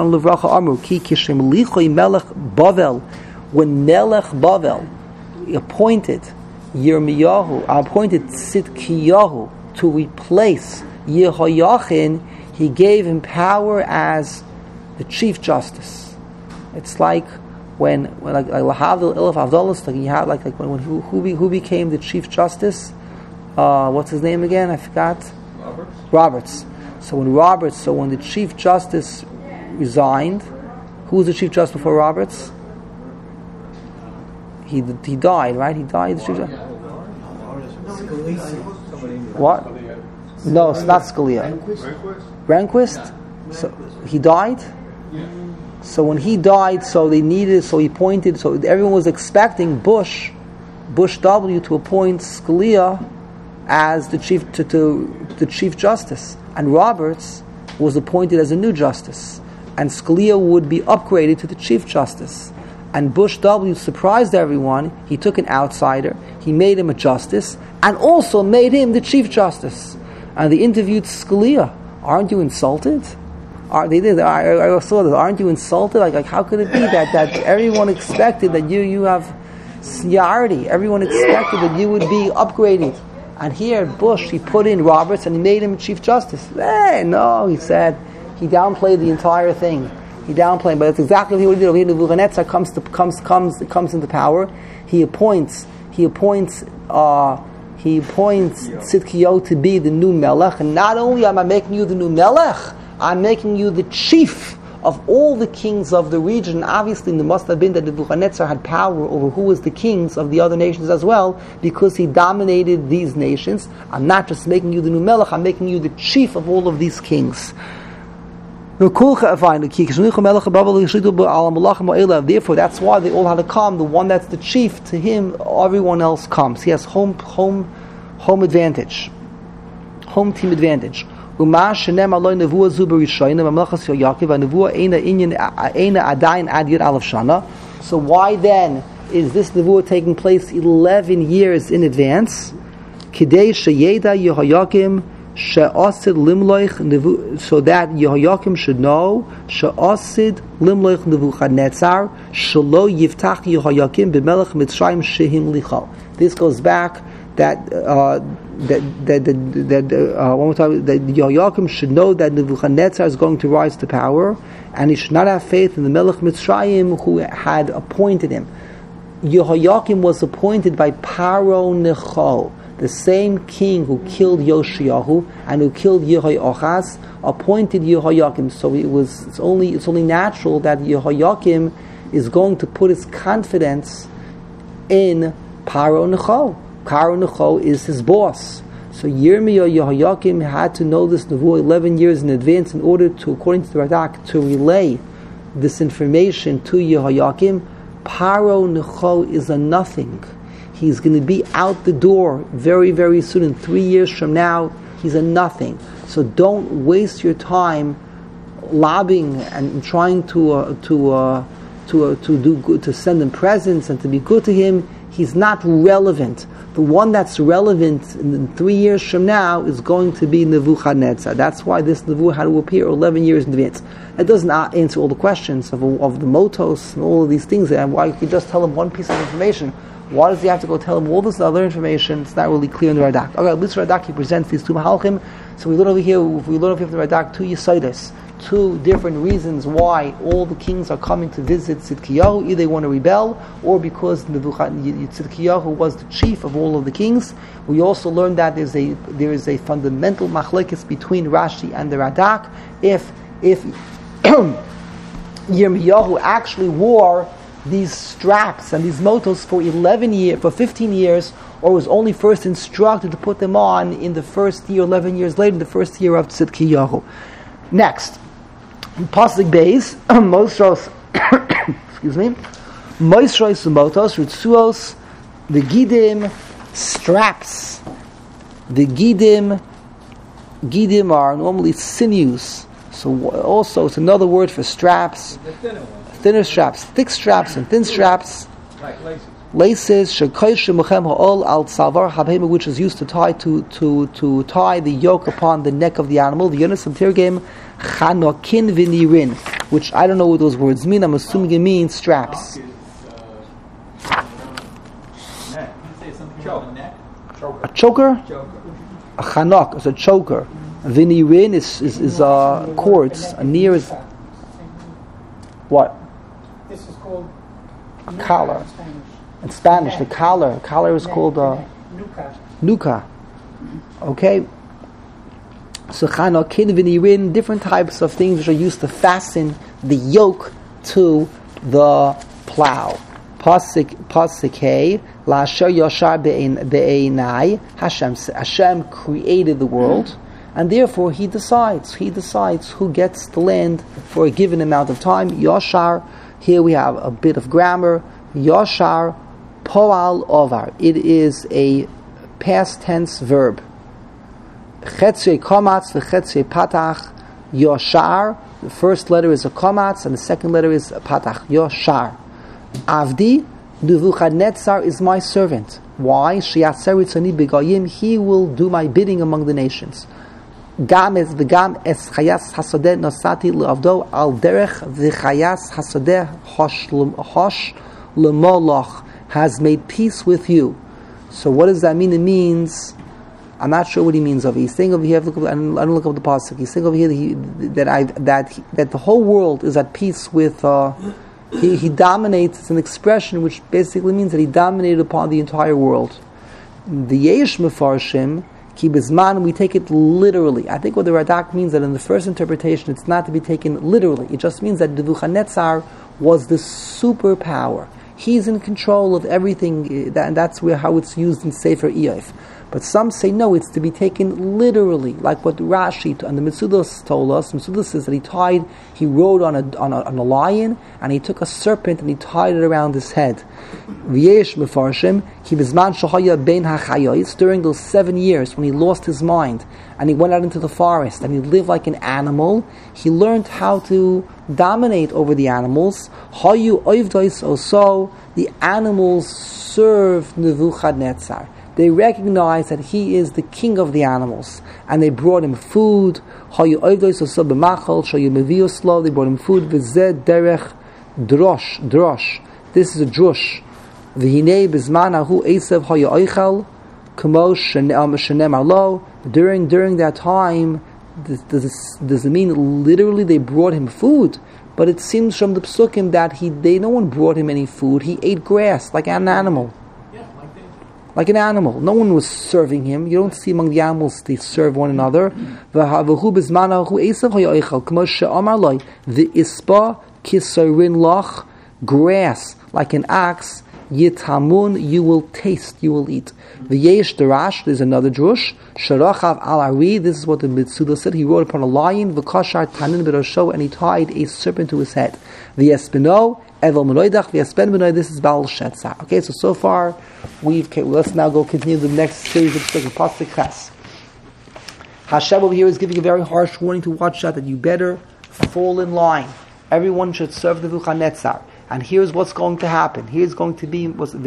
Bavel appointed Yirmiyahu, appointed Tzidkiyahu to replace Yehoiachin, he gave him power as the chief justice. It's like when, when like like Lahavdil Ilaf Avdolis, like you have like like when, when who who, be, who became the chief justice? Uh, what's his name again? I forgot. Roberts. Roberts. So when Roberts, so when the chief justice resigned, who was the chief justice before Roberts? He he died, right? He died. The chief justice. What? No, it's not Scalia. Rehnquist. So he died. So when he died, so they needed, so he appointed, so everyone was expecting Bush, Bush W, to appoint Scalia as the chief to, to the chief justice, and Roberts was appointed as a new justice, and Scalia would be upgraded to the chief justice. And Bush W surprised everyone. He took an outsider, he made him a justice, and also made him the chief justice. And they interviewed Scalia. Aren't you insulted? Are, they did. I, I saw this. Aren't you insulted? Like, like, how could it be that, that everyone expected that you you have seniority? Everyone expected that you would be upgraded. And here, Bush, he put in Roberts and he made him Chief Justice. Eh, no, he said, he downplayed the entire thing. He downplayed, but it's exactly what he did. Over here, Nebuchadnezzar comes to, comes comes comes into power. He appoints he appoints uh, he appoints Tzidkiyahu to be the new Melech. And not only am I making you the new Melech, I'm making you the chief of all the kings of the region. Obviously, there must have been that Nebuchadnezzar had power over who was the kings of the other nations as well, because he dominated these nations. I'm not just making you the new Melech, I'm making you the chief of all of these kings. Therefore, that's why they all had to come. The one that's the chief, to him, everyone else comes. He has home, home, home advantage, home team advantage. So why then is this nevuah taking place eleven years in advance? So that Yehoiakim should know she'asid limloich Nebuchadnezzar shelo yiftach Yehoiakim b'melech Mitzrayim shehim lichal. This goes back that uh, that that that, that uh, one more time, that Yehoiakim should know that Nebuchadnezzar is going to rise to power, and he should not have faith in the Melech Mitzrayim who had appointed him. Yehoiakim was appointed by Paro Necho, the same king who killed Yoshiyahu and who killed Yehoiachaz, appointed Yehoiakim. So it was it's only it's only natural that Yehoiakim is going to put his confidence in Paro Necho. Paro Necho is his boss. So Yirmiyah Yehoiakim had to know this nevuah eleven years in advance in order to, according to the Radak, to relay this information to Yehoiakim. Paro Necho is a nothing. He's going to be out the door very, very soon. In three years from now, he's a nothing. So don't waste your time lobbying and trying to uh, to uh, to uh, to do good, to send him presents and to be good to him. He's not relevant. The one that's relevant in three years from now is going to be Nebuchadnezzar. That's why this nevuah had to appear eleven years in advance. It doesn't answer all the questions of of the motos and all of these things. And why you just tell him one piece of information? Why does he have to go tell him all this other information? It's not really clear in the Radak. Okay, at least Radak, he presents these two mahalchim. So we learn over here, we learn over here from the Radak two Yesodis. two different reasons why all the kings are coming to visit Tzidkiyahu. Either they want to rebel, or because Tzidkiyahu was the chief of all of the kings. We also learned that there's a there is a fundamental machlekes between Rashi and the Radak. If if Yirmiyahu actually wore these straps and these motos for eleven years, for fifteen years, or was only first instructed to put them on in the first year, eleven years later, in the first year of Tzidkiyahu. Next, Pasuk Beis, Mosros, excuse me, Mosros Motos, Ritzuos, the Gidim, straps. The Gidim, Gidim are normally sinews. So also, it's another word for straps. The thinner ones. Thinner straps, thick straps and thin straps. Like laces. Laces, shekayshim mechem ha'ol al tzavar habhema, which is used to tie to to to tie the yoke upon the neck of the animal. The Yonis of Tirgem, chanokin v'nirin, which I don't know what those words mean. I'm assuming it means straps. Neck. Say something Choke. about the neck. A choker, Joker. a chanok is a choker. V'nirin is is, is uh, cords. A near is what? This is called A nuca collar. in Spanish. In Spanish, the collar. Collar is called uh, Nuca. nuka. Okay. So chanokin v'nirin, different types of things which are used to fasten the yoke to the plow. Pasuk pasuk hey la'asher yashar be'einai. Hashem Hashem created the world, and therefore He decides. He decides who gets the land for a given amount of time. Yashar. Here we have a bit of grammar. Yashar poal ovar. It is a past tense verb. Chetzei komatz, the chetzei patach, yoshar. The first letter is a komatz, and the second letter is a patach. Yoshar. Avdi, Nebuchadnezzar is my servant. Why? Shiatzer itzoni begayim. He will do my bidding among the nations. Gam es v'gam es chayas hasodeh nosati le'avdo al derech v'chayas hasodeh hosh hosh lemoloch, has made peace with you. So what does that mean? It means, I'm not sure what he means over here. He's saying over here, look up, I don't look up the pasuk. He's saying over here that he, that I that he, that the whole world is at peace with. Uh, he he dominates. It's an expression which basically means that he dominated upon the entire world. The Yesh Mefarshim ki bizman, we take it literally. I think what the Radak means that in the first interpretation, it's not to be taken literally. It just means that Nebuchadnezzar was the superpower. He's in control of everything, and that's where how it's used in Sefer Iyov. But some say no, it's to be taken literally, like what Rashi and the Mitzudos told us. Mitzudos says that he tied, he rode on a, on a on a lion, and he took a serpent and he tied it around his head. V'yesh mefarshim ki b'zman shahaya bein hachayos, during those seven years when he lost his mind and he went out into the forest and he lived like an animal, he learned how to dominate over the animals. Hayu oivdois oso, the animals served Nebuchadnezzar. They recognized that he is the king of the animals, and they brought him food. Hayu oivdois oso b'machal shayu mevioslo, they brought him food. V'zeh derech drosh, drosh. This is a drush. V'hinei b'zman ahu esav hayu oichal kamo shenem alo. During during that time, does, does, does it mean literally they brought him food? But it seems from the psukim that he they no one brought him any food. He ate grass like an animal. Yeah, like this. Like an animal. No one was serving him. You don't see among the animals they serve one another. The ispa kisarin lach, grass like an ox. Yitamun, you will taste, you will eat. V'yesh derash, there's another drush. Sharachav al ari, this is what the Mitzuda said. He rode upon a lion. V'kashar tanin b'rosho, and he tied a serpent to his head. V'yespino evel menoidach v'yespen benoid. This is Baal Shetzar. Okay, so so far we've. Okay, let's now go continue the next series of pasuk Ches. Hashem over here is giving a very harsh warning to watch out that you better fall in line. Everyone should serve the Nebuchadnezzar. And here's what's going to happen. Here's going to be the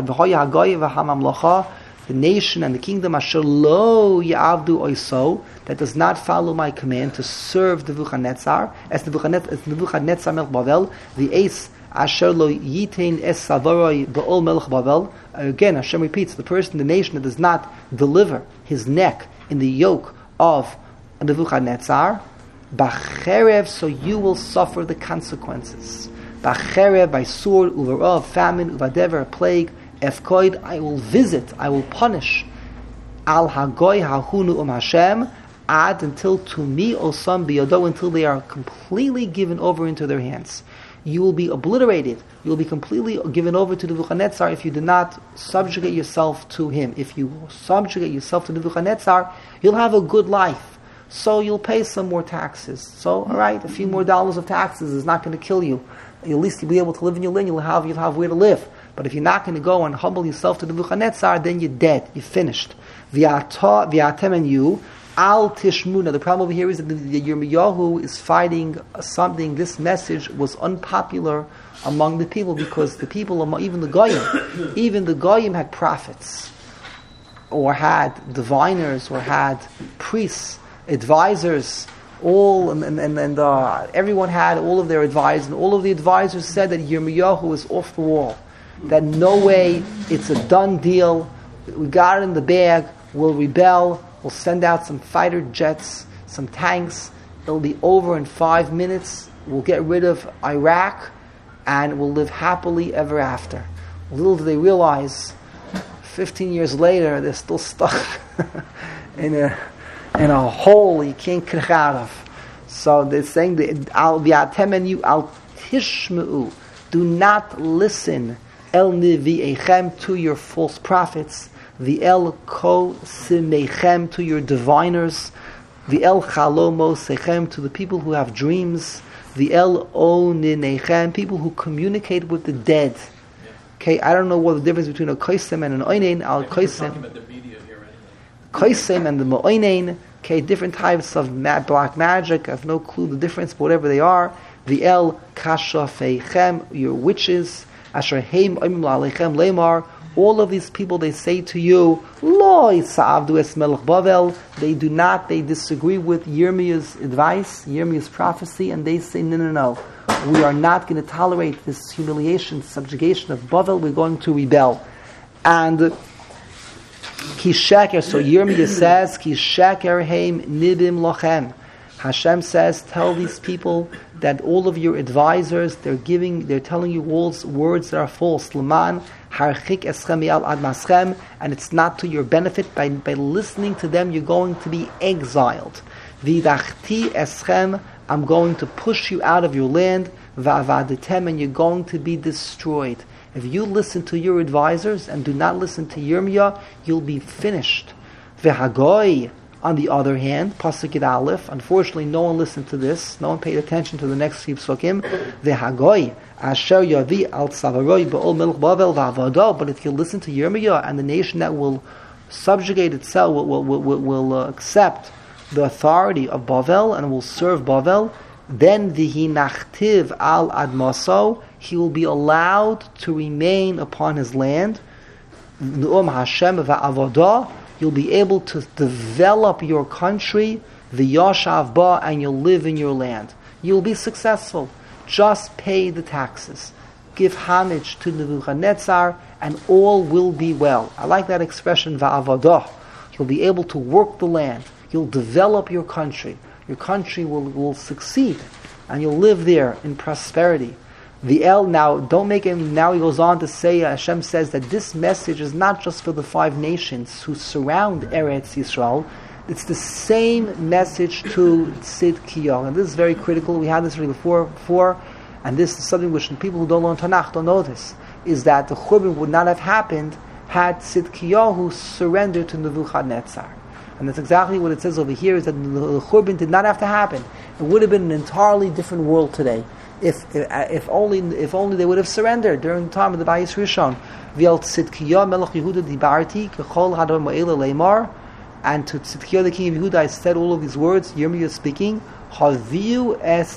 nation and the kingdom asher lo ya'avdu oiso, that does not follow my command to serve the Nebuchadnezzar, as Nebuchadnezzar melech Bavel, the ace asher lo yitain es savaroi ba'ol melech Bavel. Again, Hashem repeats, the person, the nation that does not deliver his neck in the yoke of Nebuchadnezzar, B'cherev, so you will suffer the consequences. B'cherev, by sword, uvarov, famine, uvadever, plague, efkoid, I will visit, I will punish. Al hagoy hahunu um Hashem, ad, until to me, osam biyodo, until they are completely given over into their hands. You will be obliterated. You will be completely given over to Nebuchadnezzar if you do not subjugate yourself to him. If you subjugate yourself to Nebuchadnezzar, you'll have a good life. So you'll pay some more taxes. So, all right, a few more dollars of taxes is not going to kill you. At least you'll be able to live in your land. You'll have you'll have where to live. But if you're not going to go and humble yourself to Nebuchadnezzar, then you're dead. You're finished. V'atem and you. Al Tishmuna. The problem over here is that the, the Yirmiyahu is fighting something. This message was unpopular among the people because the people, even the Goyim, even the Goyim had prophets, or had diviners, or had priests, advisors. All and and, and uh, everyone had all of their advisors, and all of the advisors said that Yirmiyahu is off the wall. That no way, it's a done deal. We got it in the bag. We'll rebel. We'll send out some fighter jets, some tanks. It'll be over in five minutes. We'll get rid of Iraq, and we'll live happily ever after. Little do they realize, fifteen years later, they're still stuck in a in a hole you can't get out of. So they're saying that Al v'atem and you al tishmeu, do not listen el nivi'echem, to your false prophets. The el ko simechem, to your diviners. The el chalomo sechem, to the people who have dreams. The el oninechem, people who communicate with the dead. Okay, I don't know what the difference between a koisem and an oinen. Al koisem, koisem and the moinen. Okay, different types of ma- black magic. I have no clue the difference, but whatever they are. The el kashafechem, your witches. Asher heim oimim la'alechem lemar. All of these people, they say to you, Lo Yisavdu es Melech Bavel. They do not, they disagree with Yirmiya's advice, Yirmiya's prophecy, and they say, no, no, no. We are not going to tolerate this humiliation, subjugation of Bavel. We're going to rebel. And Ki Sheker, so Yirmiyah says, Ki Sheker heim nibim lochem. Hashem says, tell these people that all of your advisors, they're giving, they're telling you all words that are false. Laman harchik eschem yal ad maschem, and it's not to your benefit. By by listening to them, you're going to be exiled. Vidachti eschem, I'm going to push you out of your land. Va'avadetem, and you're going to be destroyed. If you listen to your advisors and do not listen to Yirmiyah, you'll be finished. V'hagoi. On the other hand, Pasuk Yud Aleph, unfortunately no one listened to this, no one paid attention to the next few psukim. V'hagoi asher yavi al tzavaroi ba'ol melech Bavel v'avodo. But if you listen to Yirmiyah and the nation that will subjugate itself, will will, will, will uh, accept the authority of Bavel and will serve Bavel, then v'hi nachtiv al admaso, he will be allowed to remain upon his land. Nu'um Hashem v'avodo. You'll be able to develop your country, the Yashav Ba, and you'll live in your land. You'll be successful. Just pay the taxes. Give homage to Nebuchadnezzar, and all will be well. I like that expression, va'avodah. You'll be able to work the land. You'll develop your country. Your country will, will succeed, and you'll live there in prosperity. The El, now, don't make him, now he goes on to say, Hashem says that this message is not just for the five nations who surround Eretz Yisrael, it's the same message to Tzidkiyah. And this is very critical. We had this already before, before, and this is something which people who don't learn Tanakh don't know this, is that the Churban would not have happened had Tzidkiyah surrendered to Nebuchadnezzar. And that's exactly what it says over here, is that the Churban did not have to happen. It would have been an entirely different world today. If if only if only they would have surrendered during the time of the Bayis Rishon. V'al Tzidkiyah melech Yehuda dibarti kechol hadar ma'ila leimar, and to Tzidkiyah the king of Yehuda I said all of these words. Yirmiyah is speaking. Haviu es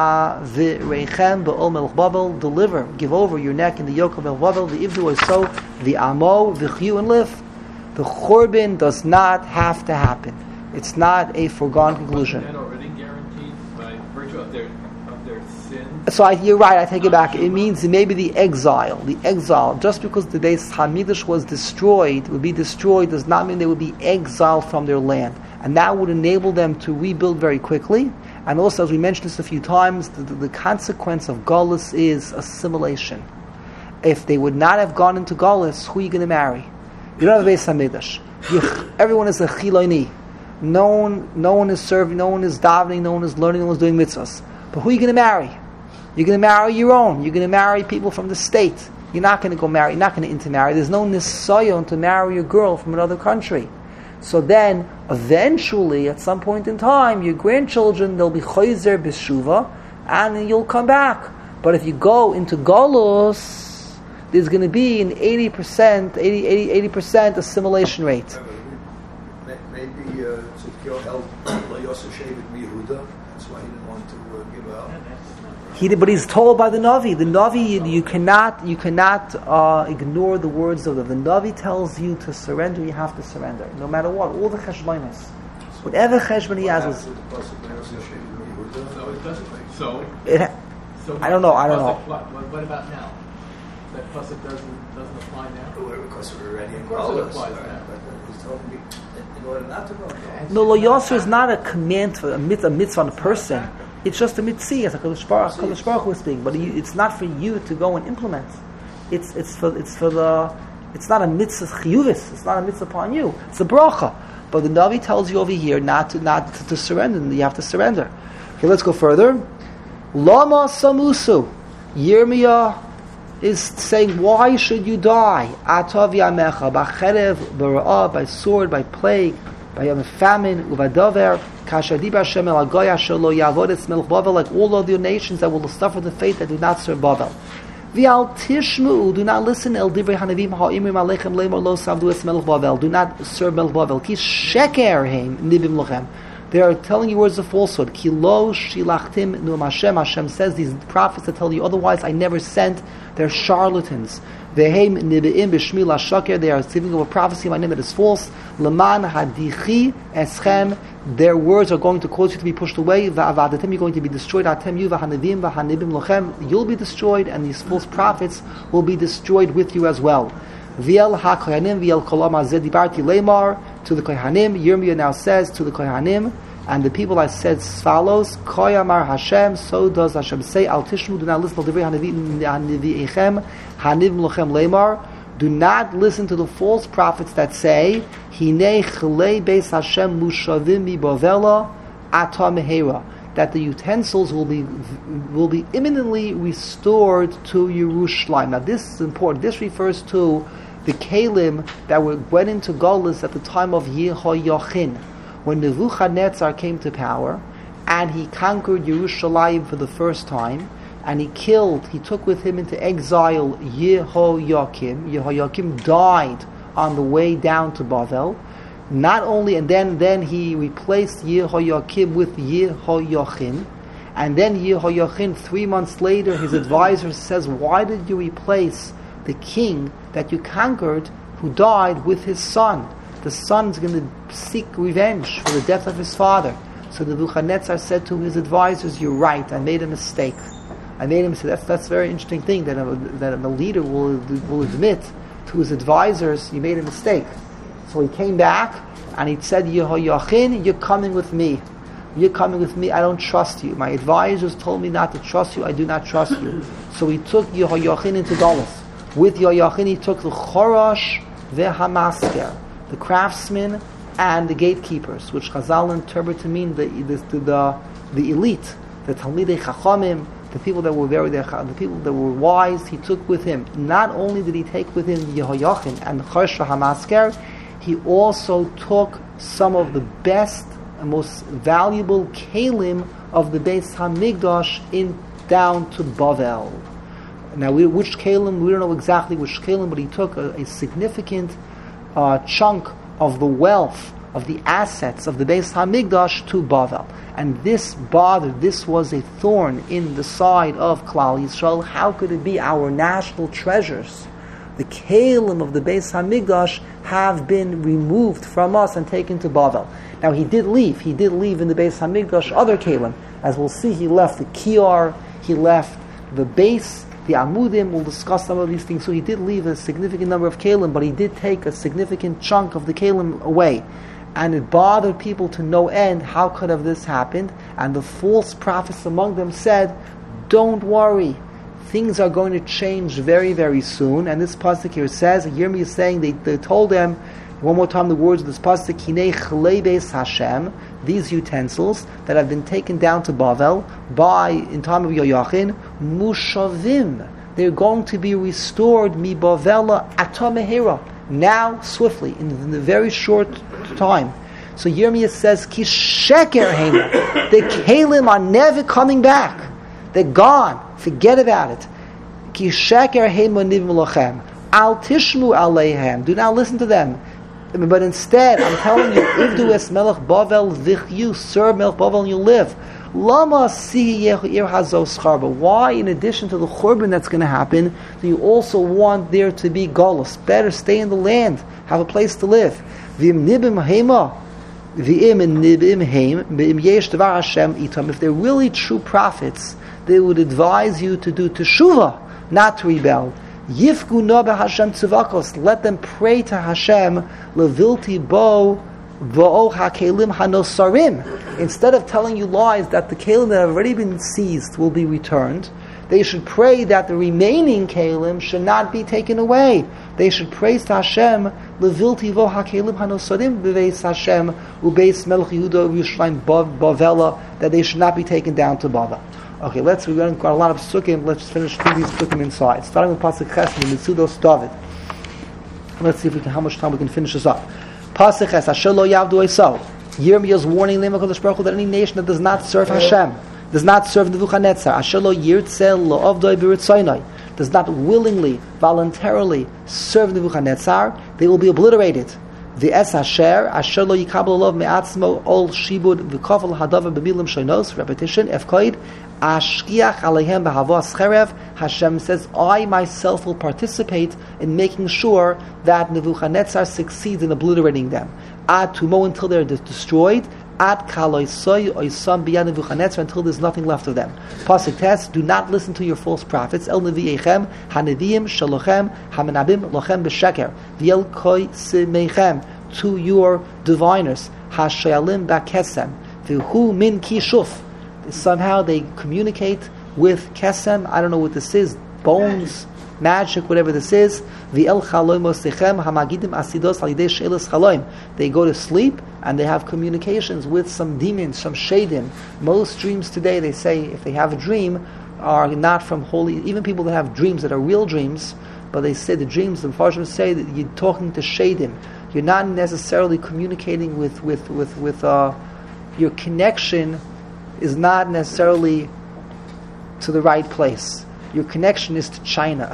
tzavirechem be'ol melech Bavel, deliver, give over your neck in the yoke of Melech Bavel. The ivdu is so the amo v'chiyu and live. The Churban does not have to happen. It's not a foregone conclusion. That already guaranteed by virtue of their of their sin. So I, you're right, I take it back. It means maybe the exile. The exile, just because the Beis Hamikdash was destroyed, would be destroyed, does not mean they would be exiled from their land. and that would enable them to rebuild very quickly. And also, as we mentioned this a few times, the, the, the consequence of Golus is assimilation. If they would not have gone into Golus, who are you going to marry? You don't have a Beis Hamikdash. You, everyone is a Chiloni. No one, no one is serving, no one is davening, no one is learning, no one is doing mitzvahs. But who are you going to marry? You're going to marry your own. You're going to marry people from the state. You're not going to go marry, you're not going to intermarry. There's no nisayon to marry a girl from another country. So then, eventually, at some point in time, your grandchildren, they'll be choizer b'shuva, and you'll come back. But if you go into Golus, there's going to be an eighty percent, eighty, eighty, eighty percent assimilation rate. Maybe uh, Tzidkiyahu held Lo Yosef Shevet Yehuda. That's why he didn't want to uh, give out. He did, but he's told by the Navi. The Navi, you, you cannot, you cannot uh, ignore the words of the. The Navi tells you to surrender. You have to surrender, no matter what. All the cheshbonos, whatever cheshbon he has is. So it doesn't. So. It, so I don't know. I don't know. What, what about now? That pasuk doesn't doesn't apply now. Because we're already in Of course it Golus. applies Right? now. But he's telling me in order not to go. in No, lo yasser is not a command for a mitzvah, a mitzvah on a person. It's just a mitzvah, as a Kadosh Baruch Kadosh Baruch Hu is speaking. But you, it's not for you to go and implement. It's it's for it's for the. It's not a mitzvah chiyuvis. It's not a mitzvah upon you. It's a bracha. But the Navi tells you over here not to not to, to surrender. You have to surrender. Okay, let's go further. Lama samusu. Yirmiyah is saying, why should you die? Atav yamecha b'cherev b'ra'ah, by sword, by plague, by a famine, uvadover. Kashadi Hashem el Agoya shelo yavod es melech Bavel, like all other nations that will suffer the fate that do not serve Bavel. V'al tishmu, do not listen el divrei hanavim ha'imrim alechem lemor lo savdu es melech Bavel. Do not serve melech Bavel. Ki sheker heim nibim lochem. They are telling you words of falsehood. Ki lo shilachtim nu'am Hashem. Hashem says these prophets that tell you otherwise I never sent. They're charlatans. Veheim nibeim b'shmi la'shaker. They are giving of a prophecy in my name that is false. Leman hadichi eschem. Their words are going to cause you to be pushed away. Va'avadetem, you're going to be destroyed. Atem yu v'hanavim v'hanibim lochem. You'll be destroyed, and these false prophets will be destroyed with you as well. V'el ha'kohanim v'el kolam hazeh dibarti leimar. To the kohanim, Yirmiyah now says to the kohanim, and the people I said follows, Koyamar Hashem, so does Hashem say, Al tishmu, do not listen to the Nevi'echem, Hanivim lochem leimar. Do not listen to the false prophets that say, Hinei chelei beis Hashem mushavim mi bavela ata mehera, that the utensils will be will be imminently restored to Yerushalayim. Now this is important. This refers to the Kalim that were went into Golus at the time of Yehoiachin, when Nebuchadnezzar came to power, and he conquered Yerushalayim for the first time. And he killed, he took with him into exile Yehoiakim. Yehoiakim died on the way down to Bavel. Not only, and then, then he replaced Yehoiakim with Yehoiachin. And then Yehoiachin, three months later, his advisor says, why did you replace the king that you conquered who died with his son? The son's going to seek revenge for the death of his father. So Nebuchadnezzar said to his advisors, you're right, I made a mistake. I made him say that's that's a very interesting thing that a, that a leader will will admit to his advisors he made a mistake. So he came back and he said, Yehoiachin, you're coming with me. You're coming with me. I don't trust you. My advisors told me not to trust you. I do not trust you. So he took Yehoiachin into Golus. With Yehoiachin he took the Chorash ve'Hamasker, the craftsmen and the gatekeepers, which Chazal interpret to mean the the the, the elite, the Talmidei Chachamim, the people that were very, the people that were wise. He took with him. Not only did he take with him Yehoiachin and Chorash ve'Hamasker, he also took some of the best and most valuable kalim of the Beis Hamikdash in down to Bavel. Now, we, which kalim, we don't know exactly which kalim, but he took a, a significant uh, chunk of the wealth, of the assets of the Beis Hamikdash to Bavel. And this bothered, this was a thorn in the side of Klal Yisrael. How could it be our national treasures? The kalim of the Beis Hamikdash have been removed from us and taken to Bavel. Now he did leave. He did leave in the Beis Hamikdash other kalim. As we'll see, he left the kiyar, he left the base, the amudim. We'll discuss some of these things. So he did leave a significant number of kalim, but he did take a significant chunk of the kalim away. and it bothered people to no end. How could have this happened? And the false prophets among them said, don't worry, things are going to change very, very soon. And this pasuk here says, Yirmiyah is saying, they, they told them, one more time the words of this pasuk, Hinei chlei beis Hashem, these utensils that have been taken down to Bavel by, in time of Yoyachin, mushavim, they're going to be restored, mi Bavela atamehira, now, swiftly, in, in a very short time. So Yirmiyah says, Ki sheker hema, the Kalim are never coming back. They're gone. Forget about it. Ki sheker hema nivim lochem. Al tishmu aleihem. Do not listen to them. But instead, I'm telling you, Ivdu es melech Bavel vichyu, serve melech Bavel and you live. Lama si ir hazos charba. Why, in addition to the churban that's going to happen, do you also want there to be galus? Better stay in the land, have a place to live. V'im nibim hema, v'im nibim heim, v'im yesh devar Hashem itam. If they're really true prophets, they would advise you to do teshuvah, not to rebel. Yifgu no Hashem tzivakos. Let them pray to Hashem. Levilti bo v'o hakelim hanosarim. Instead of telling you lies that the kelim that have already been seized will be returned, they should pray that the remaining kelim should not be taken away. They should praise to Hashem. Levilti vo hakelim hanosarim b'veis Hashem u'beis Melech Yehuda Yerushalayim Bavela, that they should not be taken down to Bavel. Okay, let's, we've got a lot of psukim, let's finish through these psukim inside. Starting with Pasuk Ches, Mitzudos David. Let's see if we can, how much time we can finish this up. Pasuk Ches, Asher lo yavdu esau. Yirmiyah is warning them that any nation that does not serve Hashem, does not serve Nebuchadnezzar, Asher lo yirtze lo avdoi b'ritzaynai, does not willingly, voluntarily serve Nebuchadnezzar, they will be obliterated. The es asher asher lo yikabel olav me'atzmo ol shibud v'kofel hadavar b'milim shonos. Repetition. Efkoid ashkiach aleihem b'havas cherev. Hashem says, I myself will participate in making sure that Nebuchadnezzar succeeds in obliterating them. Ad tumo, until they are destroyed. Ad kaloisoy oisam biyad Nebuchadnezzar, until there's nothing left of them. Pasuk Tes, do not listen to your false prophets. El nevi'echem haneviyim shalochem hamenabim lochem b'sheker v'el koi semeichem, to your diviners hashayalim ba'kesem v'hu min kishuf. Somehow they communicate with kesem. I don't know what this is. Bones, magic, whatever this is. V'el chaloim osechem hamagidim asidos alidei she'elas chaloim. They go to sleep and they have communications with some demons, some shadim. Most dreams today, they say, if they have a dream, are not from holy. Even people that have dreams that are real dreams, but they say the dreams, the Mepharshim say that you're talking to shadim. You're not necessarily communicating with with with with uh, your connection is not necessarily to the right place. Your connection is to China.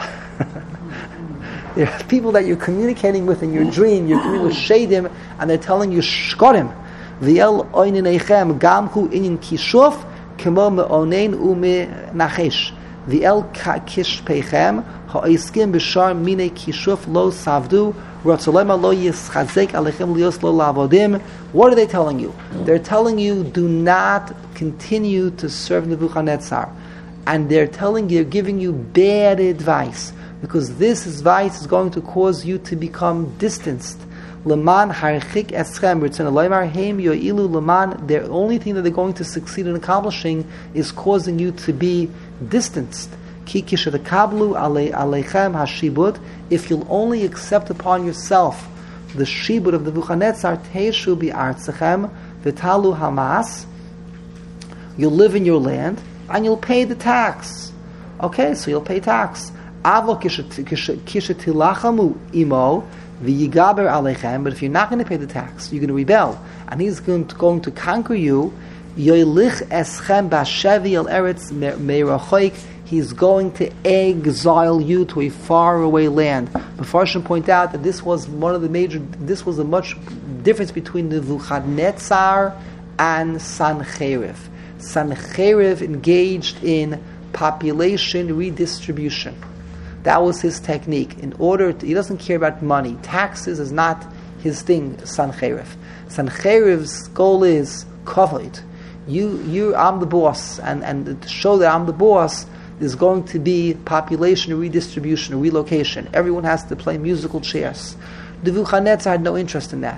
There are people that you're communicating with in your dream. You're communicating with shadim, and they're telling you shkorim. V'el oininechem gamhu inin kishuf kemo meonein ume nachesh. V'el kishpeichem ha'iskim b'shar mine kishuf lo savdu ratzolema lo yischazek alechem lios lo lavodim. What are they telling you? They're telling you, do not continue to serve Nebuchadnezzar. And they're telling you, they're giving you bad advice, because this advice is going to cause you to become distanced. Leman harchik eschem ritzon aloymar heim yoilu leman. The only thing that they're going to succeed in accomplishing is causing you to be distanced. Ki kishatakablu aleichem hashibud. If you'll only accept upon yourself the shibud of the Nebuchadnezzar, teishu bi'artzechem v'talu hamas. You'll live in your land and you'll pay the tax. Okay, so you'll pay tax. Avo kishatilachamu imo v'yigaber alechem. But if you're not going to pay the tax, you're going to rebel, and he's going to, going to conquer you. Yoilich eschem b'shevi el eretz meirachoik. He's going to exile you to a faraway land. Mepharshim point out that this was one of the major. This was a much difference between Nebuchadnezzar and Sancheriv. Sancheriv engaged in population redistribution. That was his technique. In order to, he doesn't care about money. Taxes is not his thing. Sancheriv. Sancheriv's goal is kavod. You, you, I'm the boss, and and to show that I'm the boss is going to be population redistribution, relocation. Everyone has to play musical chairs. Nebuchadnezzar had no interest in that.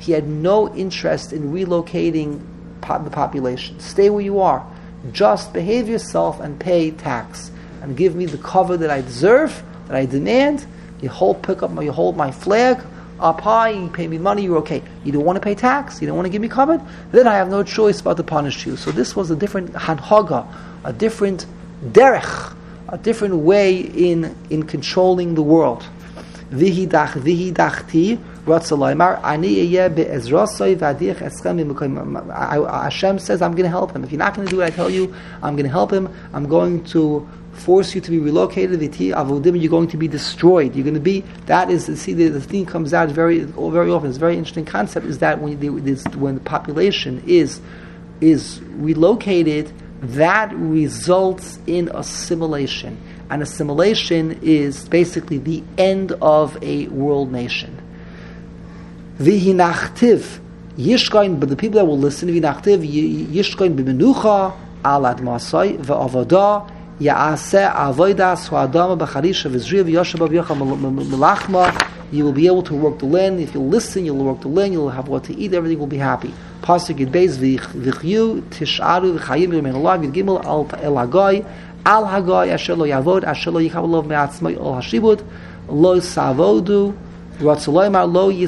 He had no interest in relocating po- the population. Stay where you are. Just behave yourself and pay tax. And give me the cover that I deserve, that I demand. You hold, pick up my, you hold my flag up high, you pay me money, you're okay. You don't want to pay tax, you don't want to give me cover, then I have no choice but to punish you. So this was a different hanhaga, a different derech, a different way in, in controlling the world. Vihidach, vihidachti, Ratzalaymar, ani eyeh be'ezrasai v'adich eschem imukayim. Hashem says, I'm going to help him. If you're not going to do what I tell you, I'm going to help him. I'm going to force you to be relocated. V'ti avodim, you're going to be destroyed. You're going to be, that is, see, the, the thing comes out very very often. It's a very interesting concept, is that when, the, this, when the population is is relocated, that results in assimilation. And assimilation is basically the end of a world nation. V'hinachtiv yishkoin, but the people that will listen, v'hinachtiv yishkoin b'menucha al admasai v'avodah ya'aseh avodah su'adama b'charisha v'zriya v'yoshav b'yacham melachma. You will be able to work the land. If you listen, you'll work the land. You'll have what to eat. Everything will be happy. Pasuk Yud Beis v'chyu tisharu v'chayim yirmein olav Yud Gimel al el hagoy al hagoy asher lo yavod asher lo yichav lov me'atzmai ol hashibud lo savodu. If you're not going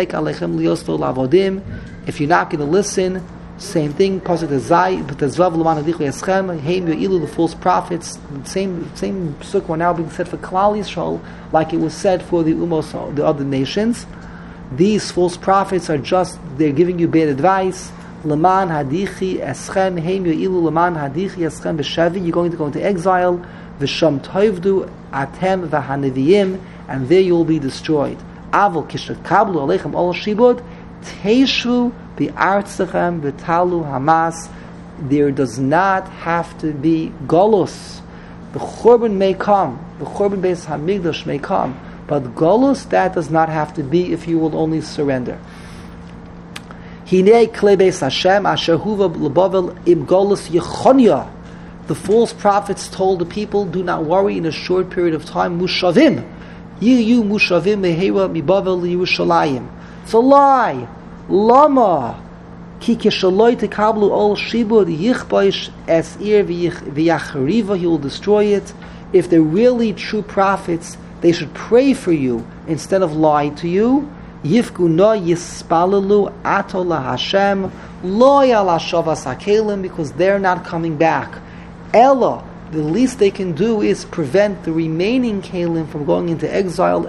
to listen, same thing. The false prophets, same same sukkah now being said for Klal Yisrael, like it was said for the umos, the other nations. These false prophets are just, they're giving you bad advice. Leman hadichi eschem heim yo'ilu leman hadichi eschem b'shevi. You're going to go into exile. V'sham toivdu atem v'haneviyim, and there you will be destroyed. Avol kishakablu aleichem ol shibud teishu bi'artzechem v'talu hamas. There does not have to be golus. The churban may come, the churban beis hamikdash may come, but golus, that does not have to be if you will only surrender. Hinei klei beis Hashem asher huva lebavel im golus yechonya. The false prophets told the people, do not worry, in a short period of time, mushavim. You mushavim mehera mibavel Yerushalayim. It's a lie. Lama ki kishaloi tekablu ol shibud yichbaish es ir v'yachriva. He will destroy it. If they're really true prophets, they should pray for you instead of lie to you. Yifku no yispalalu ato la Hashem lo yalashavas hakelim, because they're not coming back. Ella, the least they can do is prevent the remaining Kalim from going into exile.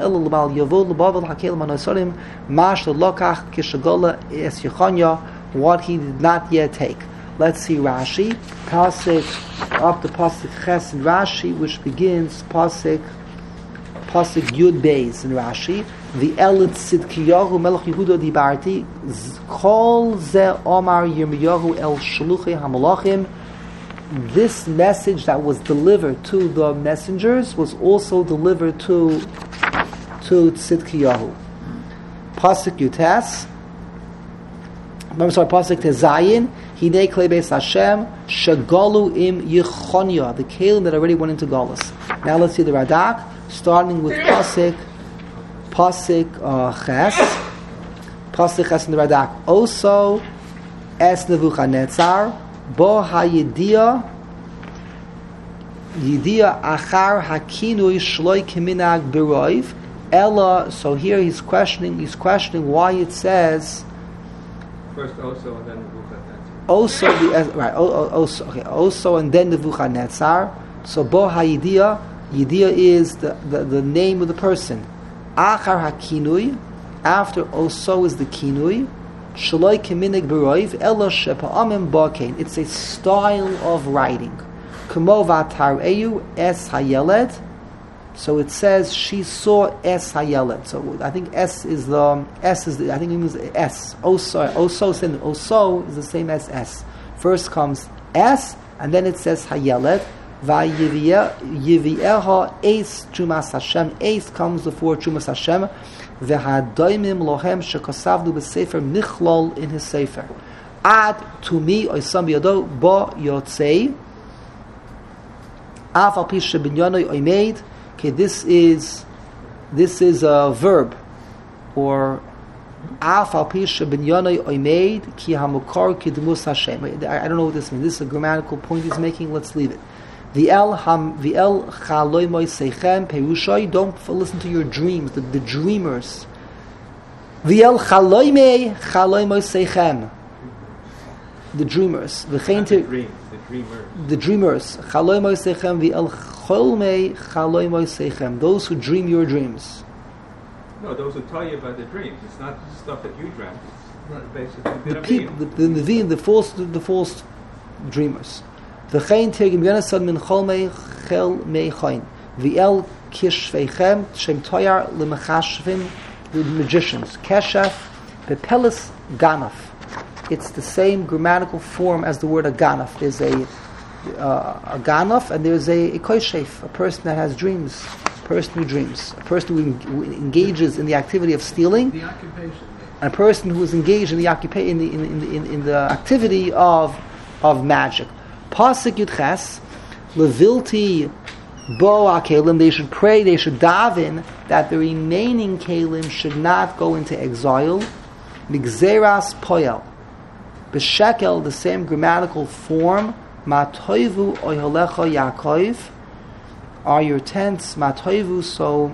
What he did not yet take. Let's see Rashi. Pasuk up to Pasuk Ches in Rashi, which begins Pasuk Pasuk Yud Beis in Rashi. The Elit Sidkiyahu Melech Yehuda Dibarti Kol Ze Omar Yirmiyahu El Shluchei Hamalachim. This message that was delivered to the messengers was also delivered to to Tzidkiyahu. Pasuk Yutes. I'm sorry, Pasuk Tezayin. Hinei klei beis Hashem shagalu im yichonya. The Kalim that already went into Galus. Now let's see the Radak, starting with Pasuk Pasuk uh, Ches. Pasuk Ches in the Radak. Also, es Nebuchadnezzar. Bo ha-yidia yidia achar hakinui shloi keminag beroiv ella. So here he's questioning he's questioning why it says first also and then Nebuchadnezzar. Also the uh, right also okay also and then Nebuchadnezzar. So bo ha-yidia, yidia is the, the, the name of the person. Achar hakinui, after also is the kinui. Shaloi keminig beroiv ela shepa'amim ba'kein. It's a style of writing. Kamo v'atar es hayeled. So it says she saw es hayeled. So I think s is the s is the, I think it means s. Oso oso oso is the same as s. First comes s and then it says hayeled. Va'yivieha eis chumas Hashem. Eis comes before chumas Hashem. V'hadoimim lohem shekosavdu b'sefer nichlol in his sefer. Ad to me oisam biyado bo yotzei. Af al pi shebinyonoi oimeid. Okay, this is this is a verb, or Af al pi shebinyonai oimeid ki hamukar kidmus Hashem. I I don't know what this means. This is a grammatical point he's making. Let's leave it. V'el ham v'el chaloi moisechem perushay. Don't f- listen to your dreams. The, the dreamers. V'el chaloi me chaloi moisechem. The dreamers. V'chein Not the te- dreams, the dreamers. the dreamers. Chaloi moisechem v'el cholmei chaloi moisechem. Those who dream your dreams. No, those who tell you about the dreams. It's not stuff that you dreamt. It's basically The the people, the, the Nevi'im, the false, the false dreamers. V'chein tirgim yonasan min cholmei chel mei choin. V'el kishveichem shem toyar lemechashvim, the magicians. Keshef bepelis ganaf. It's the same grammatical form as the word aganaf. There's a uh, a ganaf and there's a, a koshef, a person that has dreams, a person who dreams, a person who, en- who engages in the activity of stealing, The occupation. and a person who is engaged in the occupa- in the in, in, in, in the activity of of magic. Pasuk Yudches, Levilti Bo Kelim. They should pray. They should daven that the remaining Kelim should not go into exile. Migzeras Poyel. B'shekel, the same grammatical form. Matoivu Oyholecha Yaakov. Are your tents Matoivu? So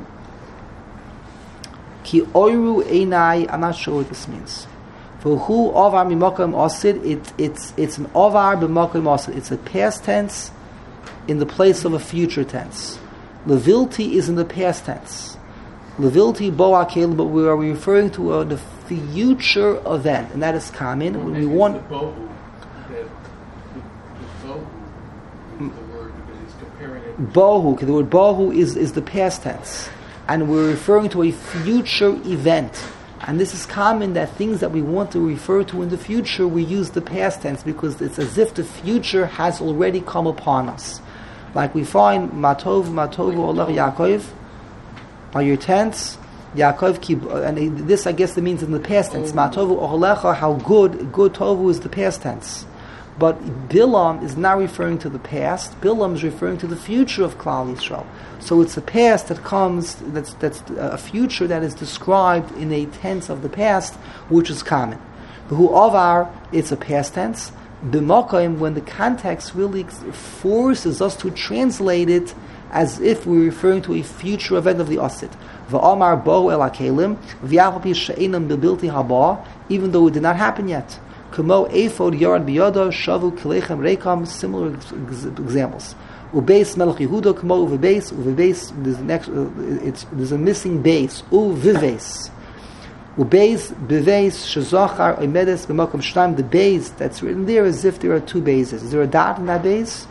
Ki oiru einai. I'm not sure what this means. For who ovar mimakom osid? It it's it's an ovar b'makom osid. It's a past tense in the place of a future tense. Levilti is in the past tense. Levilti bo akel, but we are referring to a, the future event, and that is common when we Maybe want. it's the bohu, that the, the bohu is the word because he's comparing it. Bohu, the word bohu is, is the past tense. And we're referring to a future event. And this is common that things that we want to refer to in the future, we use the past tense because it's as if the future has already come upon us. Like we find, Matov, Matov, Olav, Yaakov, are your tents, Yaakov, ki, and this I guess it means in the past tense. Matov, Olecha, how good, good Tovu is the past tense. But Bilam is not referring to the past. Bilam is referring to the future of Klal Yisrael. So it's a past that comes, that's that's a future that is described in a tense of the past, which is common. Who Avar, it's a past tense. B'makom, when the context really forces us to translate it as if we're referring to a future event of the Osid. V'amar bo el hakelim, v'yachal pi she'enam bebilti haba, even though it did not happen yet. Kamo ephod yard biyado shavu kilechem reikam. Similar ex- examples. Ubeis melech Yehuda kamo uvebeis uvebeis. There's next. Uh, it's there's a missing base. Uvebeis. Ubeis beveis shezachar oimedes b'makom shnaim. The base that's written there as if there are two bases. Is there a dot in that base?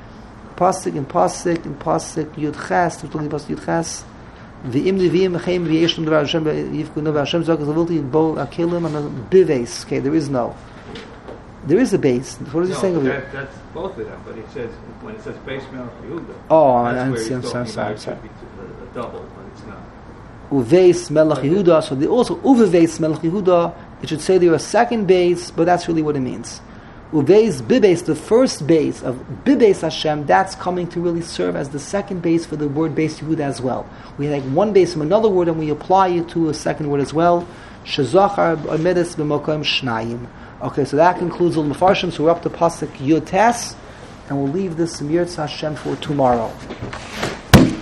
Pasuk and pasuk and pasuk yud ches. There's only pasuk yud ches. V'im neviim chem v'yeshem d'var Hashem yifku no Hashem zok zavulti bo akelim and biveis. Okay, there is no. There is a base. What is he No, saying over that, here? that's both of them. But he says when it says base Melech Yehuda, Oh, I that's where understand. he's I'm talking sorry, about it sorry. should be a, a double, but it's not. Uveis melech Yehuda. So they also uveis melech Yehuda. It should say there a second base, but that's really what it means. Uveis bibeis, the first base of bibeis Hashem, that's coming to really serve as the second base for the word base Yehuda as well. We take one base from another word and we apply it to a second word as well. Shezachar omedes b'mokom shnayim. Okay, so that concludes all the Mefarshim. So we're up to pasuk Yud Tes, and we'll leave this Mir Hashem for tomorrow.